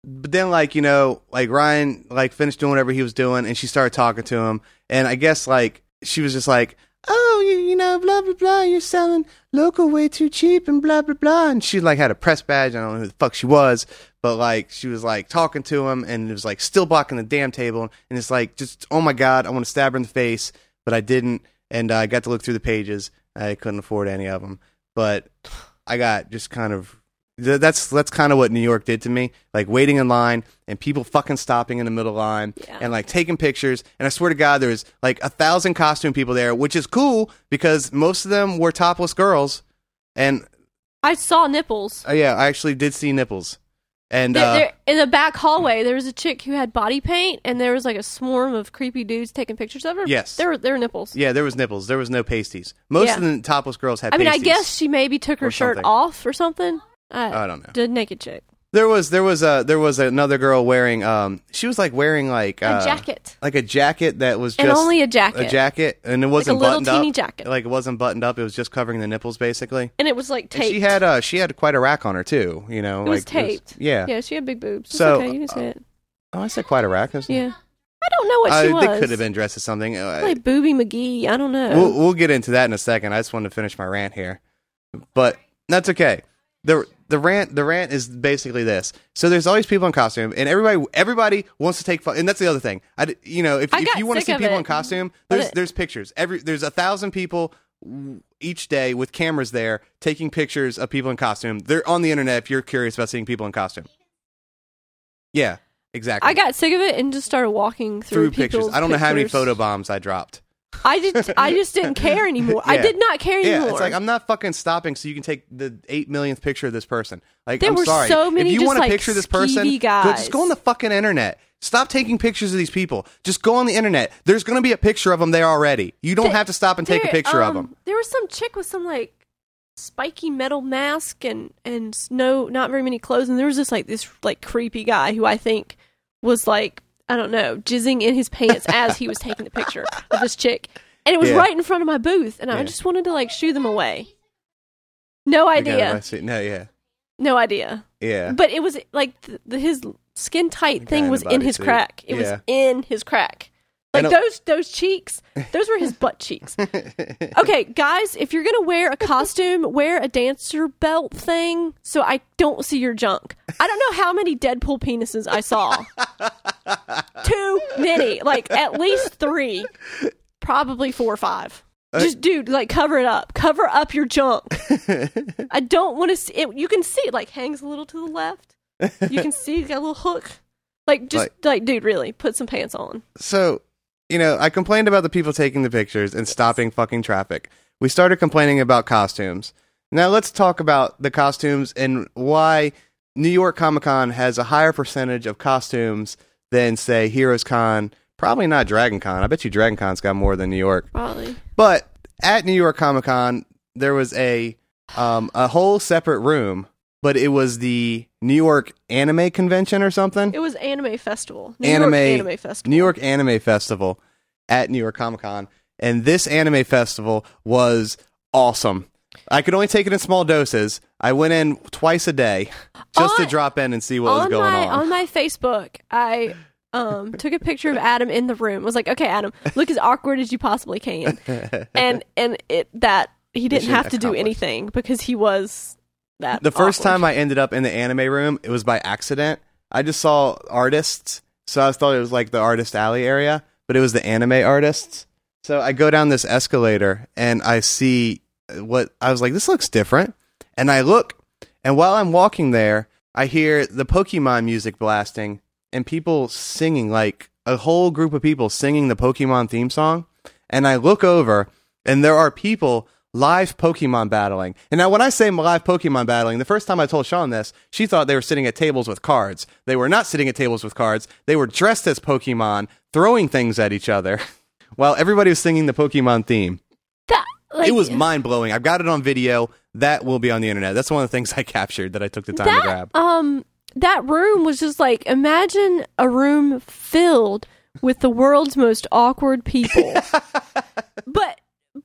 but then like, you know, like Ryan like finished doing whatever he was doing and she started talking to him. And I guess like she was just like, oh, you, you know, blah, blah, blah. You're selling local way too cheap and blah, blah, blah. And she like had a press badge. I don't know who the fuck she was, but like she was like talking to him and it was like still blocking the damn table. And it's like, just, oh my God, I want to stab her in the face, but I didn't. And uh, I got to look through the pages. I couldn't afford any of them, but I got just kind of, that's that's kind of what New York did to me. Like waiting in line and people fucking stopping in the middle line Yeah. and like taking pictures. And I swear to God, there was like a thousand costume people there, which is cool because most of them were topless girls. And I saw nipples. uh, yeah, I actually did see nipples. And There- uh, there- in the back hallway, there was a chick who had body paint, and there was like a swarm of creepy dudes taking pictures of her. Yes. there were there were nipples. yeah, there was nipples. There was no pasties. Most Yeah. of the topless girls had I mean, I pasties. guess she maybe took her or shirt something. off or something. I, I don't know. The naked chick, There was there was a there was another girl wearing um she was like wearing like uh, a jacket, like a jacket that was just and only a jacket, a jacket, and it wasn't little buttoned teeny up. jacket. Like it wasn't buttoned up. It was just covering the nipples, basically. and it was like And taped. she had uh she had quite a rack on her too. You know, it was like taped. yeah. yeah, she had big boobs. It's So, okay, you can say it. Oh, I said quite a rack. That's- Yeah, I don't know what Uh, she was. they could have been dressed as something. Uh, like Booby McGee. I don't know. we'll we'll get into that in a second. I just wanted to finish my rant here, but that's okay. the The rant the rant is basically this. So there's always people in costume, and everybody everybody wants to take fun. And that's the other thing. I d- you know if I if got you want to sick see of people it. in costume, But there's it- there's pictures. Every there's a thousand people each day with cameras there taking pictures of people in costume. They're on the internet if you're curious about seeing people in costume. Yeah, exactly. I got sick of it and just started walking through, through pictures. people's I don't know how many pictures. photo bombs I dropped. I just, I just didn't care anymore. I Yeah. did not care anymore. Yeah, it's like I'm not fucking stopping so you can take the eight millionth picture of this person. Like There I'm were sorry. so many if you just, want to like, picture this person, skeevy go, guys. just go on the fucking internet. Stop taking pictures of these people. Just go on the internet. There's going to be a picture of them there already. You don't Th- have to stop and take a There, picture of um, them. There was some chick with some like spiky metal mask and and no, not very many clothes, and there was this like this like creepy guy who I think was like, I don't know, jizzing in his pants as he was taking the picture of this chick, and it was Yeah. right in front of my booth, and I Yeah. just wanted to like shoo them away. No Again, idea, I see- No, yeah, no idea. yeah. But it was like the, the, his skin tight The guy thing in was the in his bodysuit. crack. It Yeah. was in his crack. Like And a- those those cheeks, those were his butt cheeks. Okay, guys, if you're gonna wear a costume, wear a dancer belt thing so I don't see your junk. I don't know how many Deadpool penises I saw. Too many, like at least three, probably four or five. Just dude, like cover it up, cover up your junk. I don't want to see it. You can see it like hangs a little to the left. You can see it got a little hook. Like just Like- like dude, really put some pants on. So, you know, I complained about the people taking the pictures and stopping fucking traffic. We started complaining about costumes. Now let's talk about the costumes and why New York Comic Con has a higher percentage of costumes than, say, Heroes Con. Probably not Dragon Con. I bet you Dragon Con's got more than New York. Probably. But at New York Comic Con, there was a um, a whole separate room, but it was the New York Anime Convention or something. It was Anime Festival. New Anime- York Anime Festival. New York Anime Festival at New York Comic Con, and this anime festival was awesome. I could only take it in small doses. I went in twice a day just to On- drop in and see what was on going my, on. On my Facebook, I um took a picture of Adam in the room. I was like, okay, Adam, look as awkward as you possibly can. And and it that he didn't Mission have to do accomplished. anything because he was that The first awkward. time I ended up in the anime room, it was by accident. I just saw artists, so I thought it was like the artist alley area, but it was the anime artists. So I go down this escalator and I see what I was like, this looks different. And I look, and while I'm walking there, I hear the Pokemon music blasting and people singing, like a whole group of people singing the Pokemon theme song. And I look over, and there are people live Pokemon battling. And now when I say live Pokemon battling, the first time I told Sean this, she thought they were sitting at tables with cards. They were not sitting at tables with cards. They were dressed as Pokemon, throwing things at each other, while everybody was singing the Pokemon theme. That, like, It was mind-blowing. I've got it on video. That will be on the internet. That's one of the things I captured that I took the time to that, grab. um that room was just like, imagine a room filled with the world's most awkward people. but but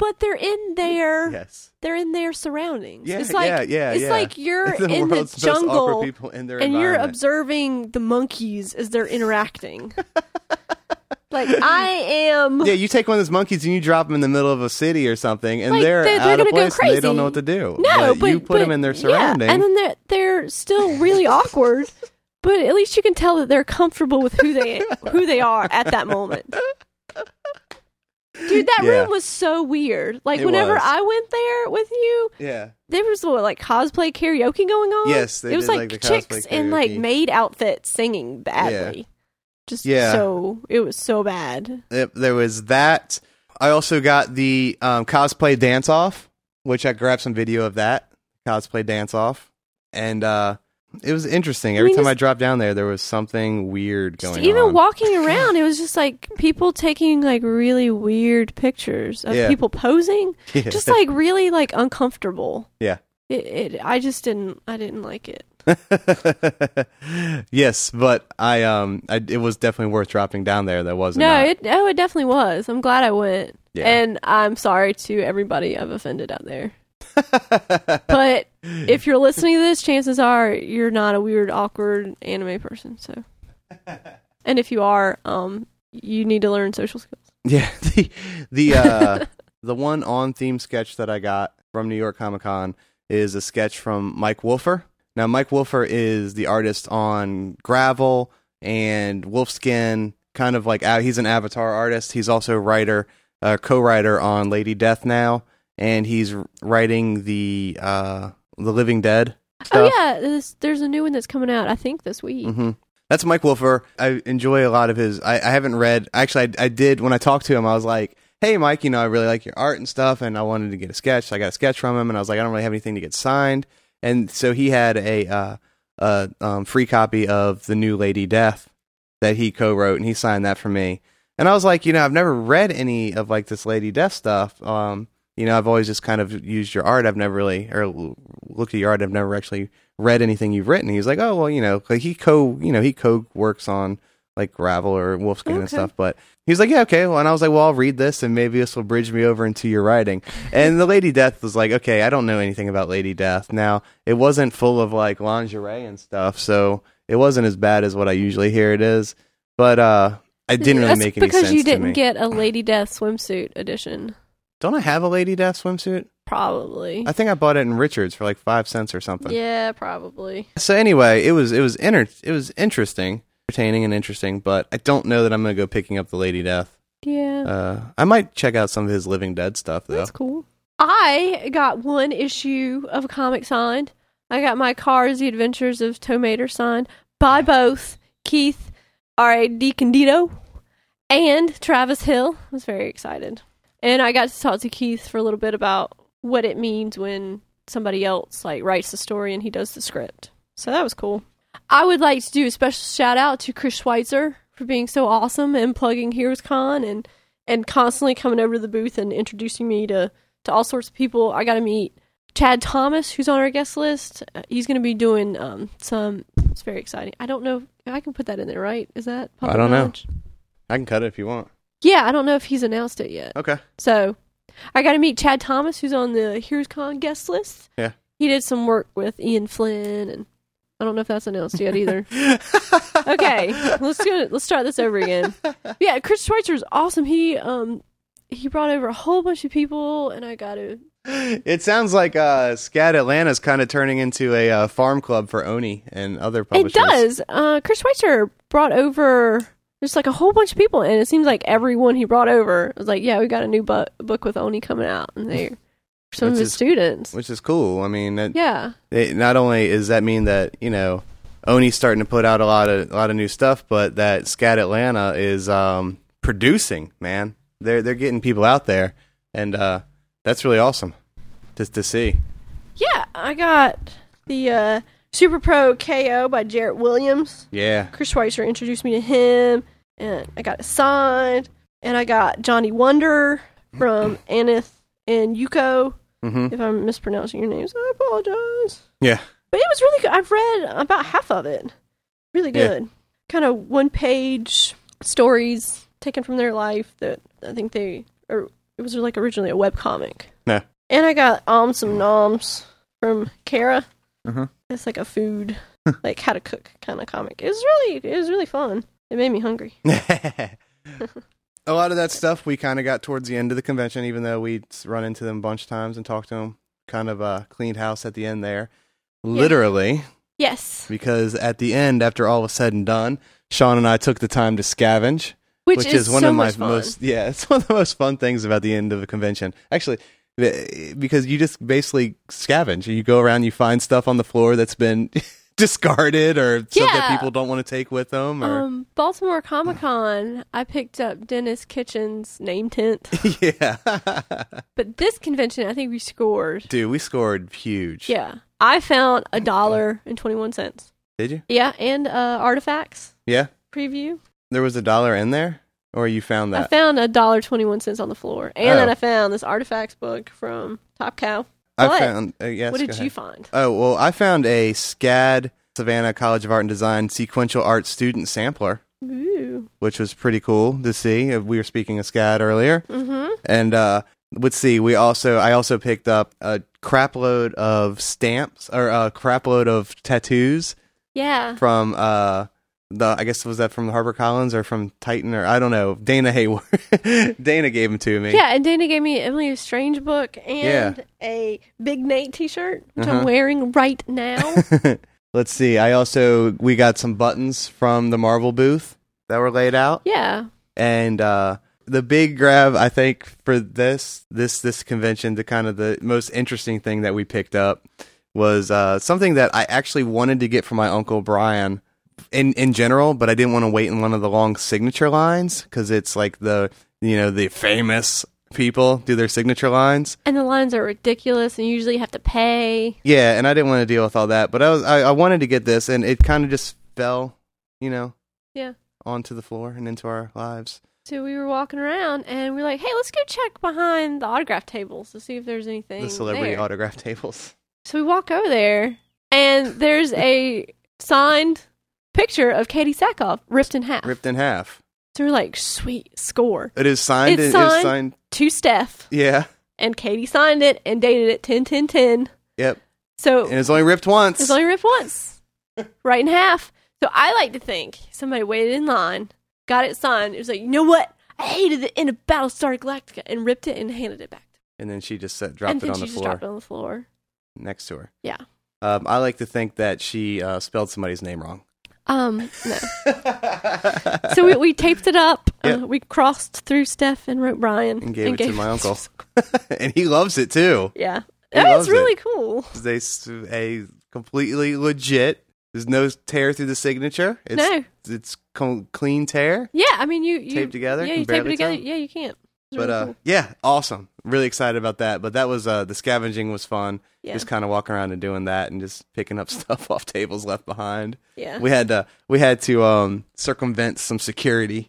but they're in their Yes. they're in their surroundings. Yeah, it's like, yeah, yeah, It's yeah. like you're The in the world's most awkward jungle people in their and you're environment. observing the monkeys as they're interacting. Like, I am... Yeah, you take one of those monkeys and you drop them in the middle of a city or something, and Like, they're, they're- they're out of gonna go place and they don't crazy. know what to do. No, but, you put but- them in their yeah, surrounding. and then they're, they're still really awkward, but at least you can tell that they're comfortable with who they who they are at that moment. Dude, that Yeah. room was so weird. Like, It whenever was. I went there with you, yeah. there was what, like cosplay karaoke going on. Yes, they it was did, like, like, the chicks cosplay in like karaoke. maid outfits singing badly. Just Yeah. so it was so bad. Yep, there was that. I also got the um, cosplay dance off, which I grabbed some video of that cosplay dance off, and uh, it was interesting. Every mean, time just- I dropped down there, there was something weird Just going even on. walking around, it was just like people taking like really weird pictures of Yeah. people posing, Yeah. just like really like uncomfortable. Yeah. It, it. I just didn't. I didn't like it. Yes, but I um, I, it was definitely worth dropping down there. That wasn't. No, not. it. Oh, it definitely was. I'm glad I went, Yeah. and I'm sorry to everybody I've offended out there. But if you're listening to this, chances are you're not a weird, awkward anime person. So, and if you are, um, you need to learn social skills. Yeah, the the uh, the one on theme sketch that I got from New York Comic Con is a sketch from Mike Wolfer. Now, Mike Wolfer is the artist on Gravel and Wolfskin, kind of like uh, he's an Avatar artist. He's also a writer, uh, co-writer on Lady Death now, and he's writing the uh, the Living Dead stuff. Oh yeah, there's, there's a new one that's coming out. I think this week. hmm That's Mike Wolfer. I enjoy a lot of his. I, I haven't read. Actually, I, I did when I talked to him. I was like, "Hey, Mike, you know, I really like your art and stuff, and I wanted to get a sketch. So I got a sketch from him, and I was like, I don't really have anything to get signed." And so he had a uh, a um, free copy of the new Lady Death that he co-wrote, and he signed that for me. And I was like, you know, I've never read any of like this Lady Death stuff. Um, you know, I've always just kind of used your art. I've never really or looked at your art. I've never actually read anything you've written. He's like, oh well, you know, like he co, you know, he co works on like Gravel or Wolfskin and Okay. stuff. But he's like, yeah, okay. Well, and I was like, well, I'll read this and maybe this will bridge me over into your writing. And the Lady Death was like, okay, I don't know anything about Lady Death. Now, it wasn't full of like lingerie and stuff, so it wasn't as bad as what I usually hear it is. But uh, it didn't really That's make any because sense you to didn't me. get a Lady Death swimsuit edition. Don't I have a Lady Death swimsuit? Probably. I think I bought it in Richards for like five cents or something. Yeah, probably. So anyway, it was it was inter- it was interesting, entertaining and interesting. But I don't know that I'm gonna go picking up the Lady Death. Yeah. Uh, I might check out some of his Living Dead stuff though. That's cool. I got one issue of a comic signed. I got my Cars: The Adventures of Tomater signed by both Keith R. DiCandido and Travis Hill. I was very excited. And I got to talk to Keith for a little bit about what it means when somebody else like writes the story and he does the script. So that was cool. I would like to do a special shout out to Chris Schweitzer for being so awesome and plugging Heroes Con and and constantly coming over to the booth and introducing me to, to all sorts of people. I got to meet Chad Thomas, who's on our guest list. Uh, he's going to be doing um, some, it's very exciting. I don't know, if I can put that in there, right? Is that public I don't know. knowledge? I can cut it if you want. Yeah, I don't know if he's announced it yet. Okay. So, I got to meet Chad Thomas, who's on the Heroes Con guest list. Yeah. He did some work with Ian Flynn, and I don't know if that's announced yet either. Okay, let's go, let's start this over again. Yeah, Chris Schweitzer is awesome. He um he brought over a whole bunch of people, and I got to. It sounds like uh, Scat Atlanta's kind of turning into a uh, farm club for Oni and other publishers. It does. Uh, Chris Schweitzer brought over just like a whole bunch of people, and it seems like everyone he brought over was like, "Yeah, we got a new bu- book with Oni coming out," and they some Which of his is- students. Which is cool. I mean, that, Yeah. it, not only does that mean that, you know, Oni's starting to put out a lot of a lot of new stuff, but that Scat Atlanta is um, producing, man. They're they're getting people out there, and uh, that's really awesome just to see. Yeah, I got the uh, Super Pro K O by Jarrett Williams. Yeah. Chris Schweitzer introduced me to him, and I got it signed. And I got Johnny Wonder from Aneth and Yuko. Mm-hmm. If I'm mispronouncing your names, I apologize. Yeah. But it was really good. I've read about half of it. Really Yeah. good. Kind of one-page stories taken from their life that I think they are It was like originally a webcomic. Yeah. And I got um some noms from Kara. Uh-huh. It's like a food, like how to cook kind of comic. It was really, it was really fun. It made me hungry. A lot of that stuff we kind of got towards the end of the convention, even though we'd run into them a bunch of times and talked to them. Kind of uh, cleaned house at the end there. Literally. Yes. Because at the end, after all was said and done, Sean and I took the time to scavenge. Which, which is, is one so of my much fun. most, yeah, it's one of the most fun things about the end of a convention. Actually, because you just basically scavenge. You go around, you find stuff on the floor that's been discarded or stuff Yeah. that people don't want to take with them. Or Um, Baltimore Comic Con, I picked up Dennis Kitchen's name tent. yeah, But this convention, I think we scored. dude, we scored huge. Yeah. I found a dollar and twenty-one cents. Did you? Yeah, and uh, Artifacts Yeah, preview. there was a dollar in there, or you found I that? found a dollar twenty-one cents on the floor. And Oh. then I found this Artifacts book from Top Cow. I But found. Uh, yes. what go did ahead. you find? Oh well, I found a SCAD Savannah College of Art and Design sequential art student sampler, Ooh. which was pretty cool to see. We were speaking of SCAD earlier. Mm-hmm. And uh, let's see, we also I also picked up a crap load of stamps or a crap load of tattoos Yeah. from uh the I guess was that from HarperCollins or from Titan or I don't know. Dana Hayward. Dana gave them to me. Yeah, and Dana gave me Emily Strange book and Yeah. a Big Nate t-shirt, which Uh-huh. I'm wearing right now. Let's see. I also we got some buttons from the Marvel booth that were laid out. Yeah. And uh, the big grab, I think, for this this this convention, the kind of the most interesting thing that we picked up was uh, something that I actually wanted to get for my Uncle Brian in in general, but I didn't want to wait in one of the long signature lines because it's like the you know the famous people do their signature lines. And the lines are ridiculous, and you usually have to pay. Yeah, and I didn't want to deal with all that, but I was I, I wanted to get this, and it kind of just fell, you know, Yeah. onto the floor and into our lives. So we were walking around, and we are like, hey, let's go check behind the autograph tables to see if there's anything The celebrity there. autograph tables. So we walk over there, and there's a signed picture of Katie Sackhoff ripped in half. Ripped in half. So we're like, sweet, score. It is signed. It's It signed. is signed. To Steph, Yeah. and Katie signed it and dated it ten ten ten. Yep. So And it's only ripped once. it's only ripped once, right in half. So I like to think somebody waited in line, got it signed. It was like, you know what? I hated the end of Battlestar Galactica, and ripped it and handed it back. and then she just set, dropped and it then on she the just floor dropped it on the floor. next to her. Yeah. Um, I like to think that she uh, spelled somebody's name wrong. Um, no. So we, we taped it up. Yep. Uh, we crossed through Steph and wrote Brian And gave it to my it uncle. And he loves it too. Yeah. He That's loves really it. cool. They s- a completely legit. There's no tear through the signature. It's, No. It's co- clean tear. Yeah, I mean, you... you Taped together? Yeah, Can you tape it barely together. tell? Yeah, you can't. It's But really uh, cool. yeah, awesome. Really excited about that. But that was uh, the scavenging was fun. Yeah. Just kind of walking around and doing that and just picking up stuff off tables left behind. Yeah. We had to we had to um, circumvent some security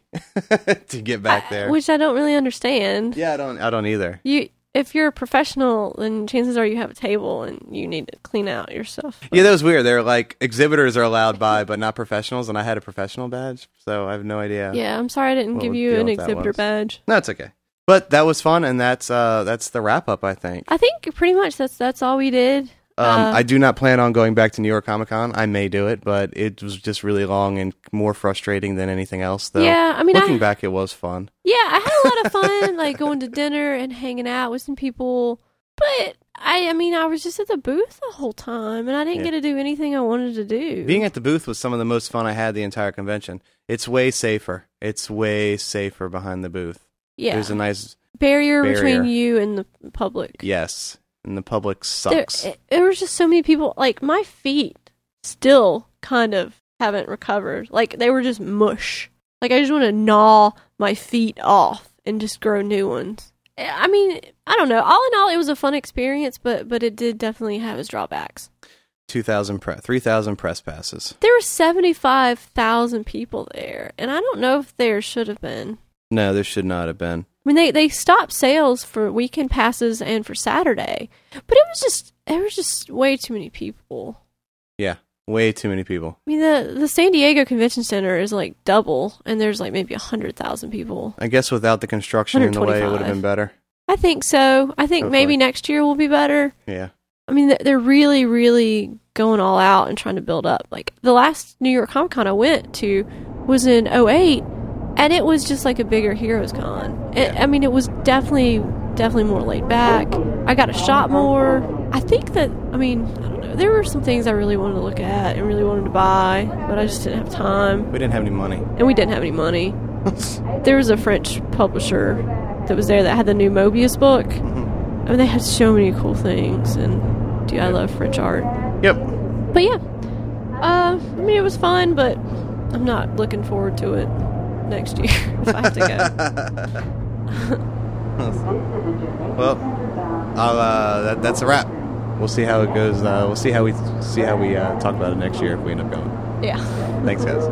to get back there. I- which I don't really understand. yeah, I don't I don't either. You, if you're a professional, then chances are you have a table and you need to clean out your stuff. Yeah, that was weird. They're like exhibitors are allowed by, but not professionals, and I had a professional badge, so I have no idea. Yeah, I'm sorry I didn't What give would you deal an with that exhibitor was. badge. No, it's okay. But that was fun, and that's uh that's the wrap up. I think. I think pretty much that's that's all we did. Um, Uh, I do not plan on going back to New York Comic Con. I may do it, but it was just really long and more frustrating than anything else. Though, Yeah, I mean, looking I- back, it was fun. Yeah, I had a lot of fun, like going to dinner and hanging out with some people. But I, I mean, I was just at the booth the whole time, and I didn't Yeah. get to do anything I wanted to do. Being at the booth was some of the most fun I had the entire convention. It's way safer. It's way safer behind the booth. yeah, There's a nice barrier, barrier. between you and the public. yes, and the public There, sucks. it- there was just so many people. Like my feet still kind of haven't recovered. Like they were just mush. Like I just want to gnaw my feet off and just grow new ones. I mean, I don't know. All in all, it was a fun experience, but but it did definitely have its drawbacks. Two thousand pre- three thousand press passes. There were seventy-five thousand people there, and I don't know if there should have been. No, there should not have been. I mean, they, they stopped sales for weekend passes and for Saturday, but it was just there was just way too many people. Yeah, way too many people. I mean, the the San Diego Convention Center is like double, and there's like maybe a hundred thousand people. I guess without the construction in the way, it would have been better. I think so. I think Hopefully. maybe next year will be better. Yeah. I mean, th- they're really, really going all out and trying to build up. Like, the last New York Comic Con I went to was in oh eight, and it was just like a bigger Heroes Con. It, I mean, it was definitely, definitely more laid back. I got a shot more. I think that, I mean, I don't know. There were some things I really wanted to look at and really wanted to buy, but I just didn't have time. We didn't have any money. And we didn't have any money. There was a French publisher that was there that had the new Mobius book. Mm-hmm. I mean, they had so many cool things, and dude, I love French art. Yep. But yeah, uh, I mean, it was fun, but I'm not looking forward to it next year if I have to go. Well, I'll, uh, that, that's a wrap. We'll see how it goes. Uh, we'll see how we see how we uh, talk about it next year if we end up going. Yeah. Thanks, guys.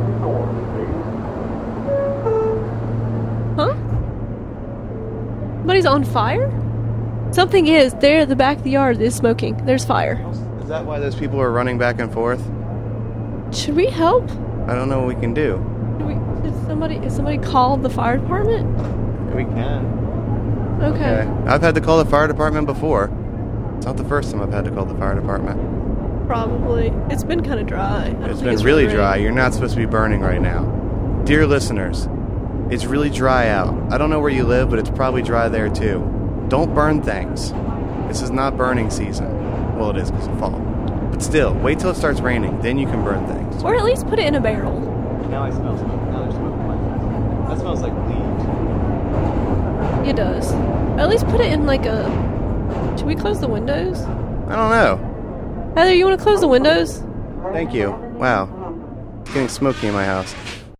Huh? Somebody's on fire? Something is there at the back of the yard is smoking. There's fire. Is that why those people are running back and forth? Should we help? I don't know what we can do. Should we, did somebody is somebody called the fire department? We can. Okay. Okay. I've had to call the fire department before. It's not the first time I've had to call the fire department. Probably. It's been kind of dry. I don't It's think been really raining. dry. You're not supposed to be burning right now. Dear listeners, it's really dry out. I don't know where you live, but it's probably dry there too. Don't burn things. This is not burning season. Well, it is because of fall. But still, wait till it starts raining. Then you can burn things. Or at least put it in a barrel. Now I smell smoke. Now there's smoke in my face. That smells like leaves. It does. Or at least put it in like a... Should we close the windows? I don't know. Heather, you want to close the windows? Thank you. Wow. It's getting smoky in my house.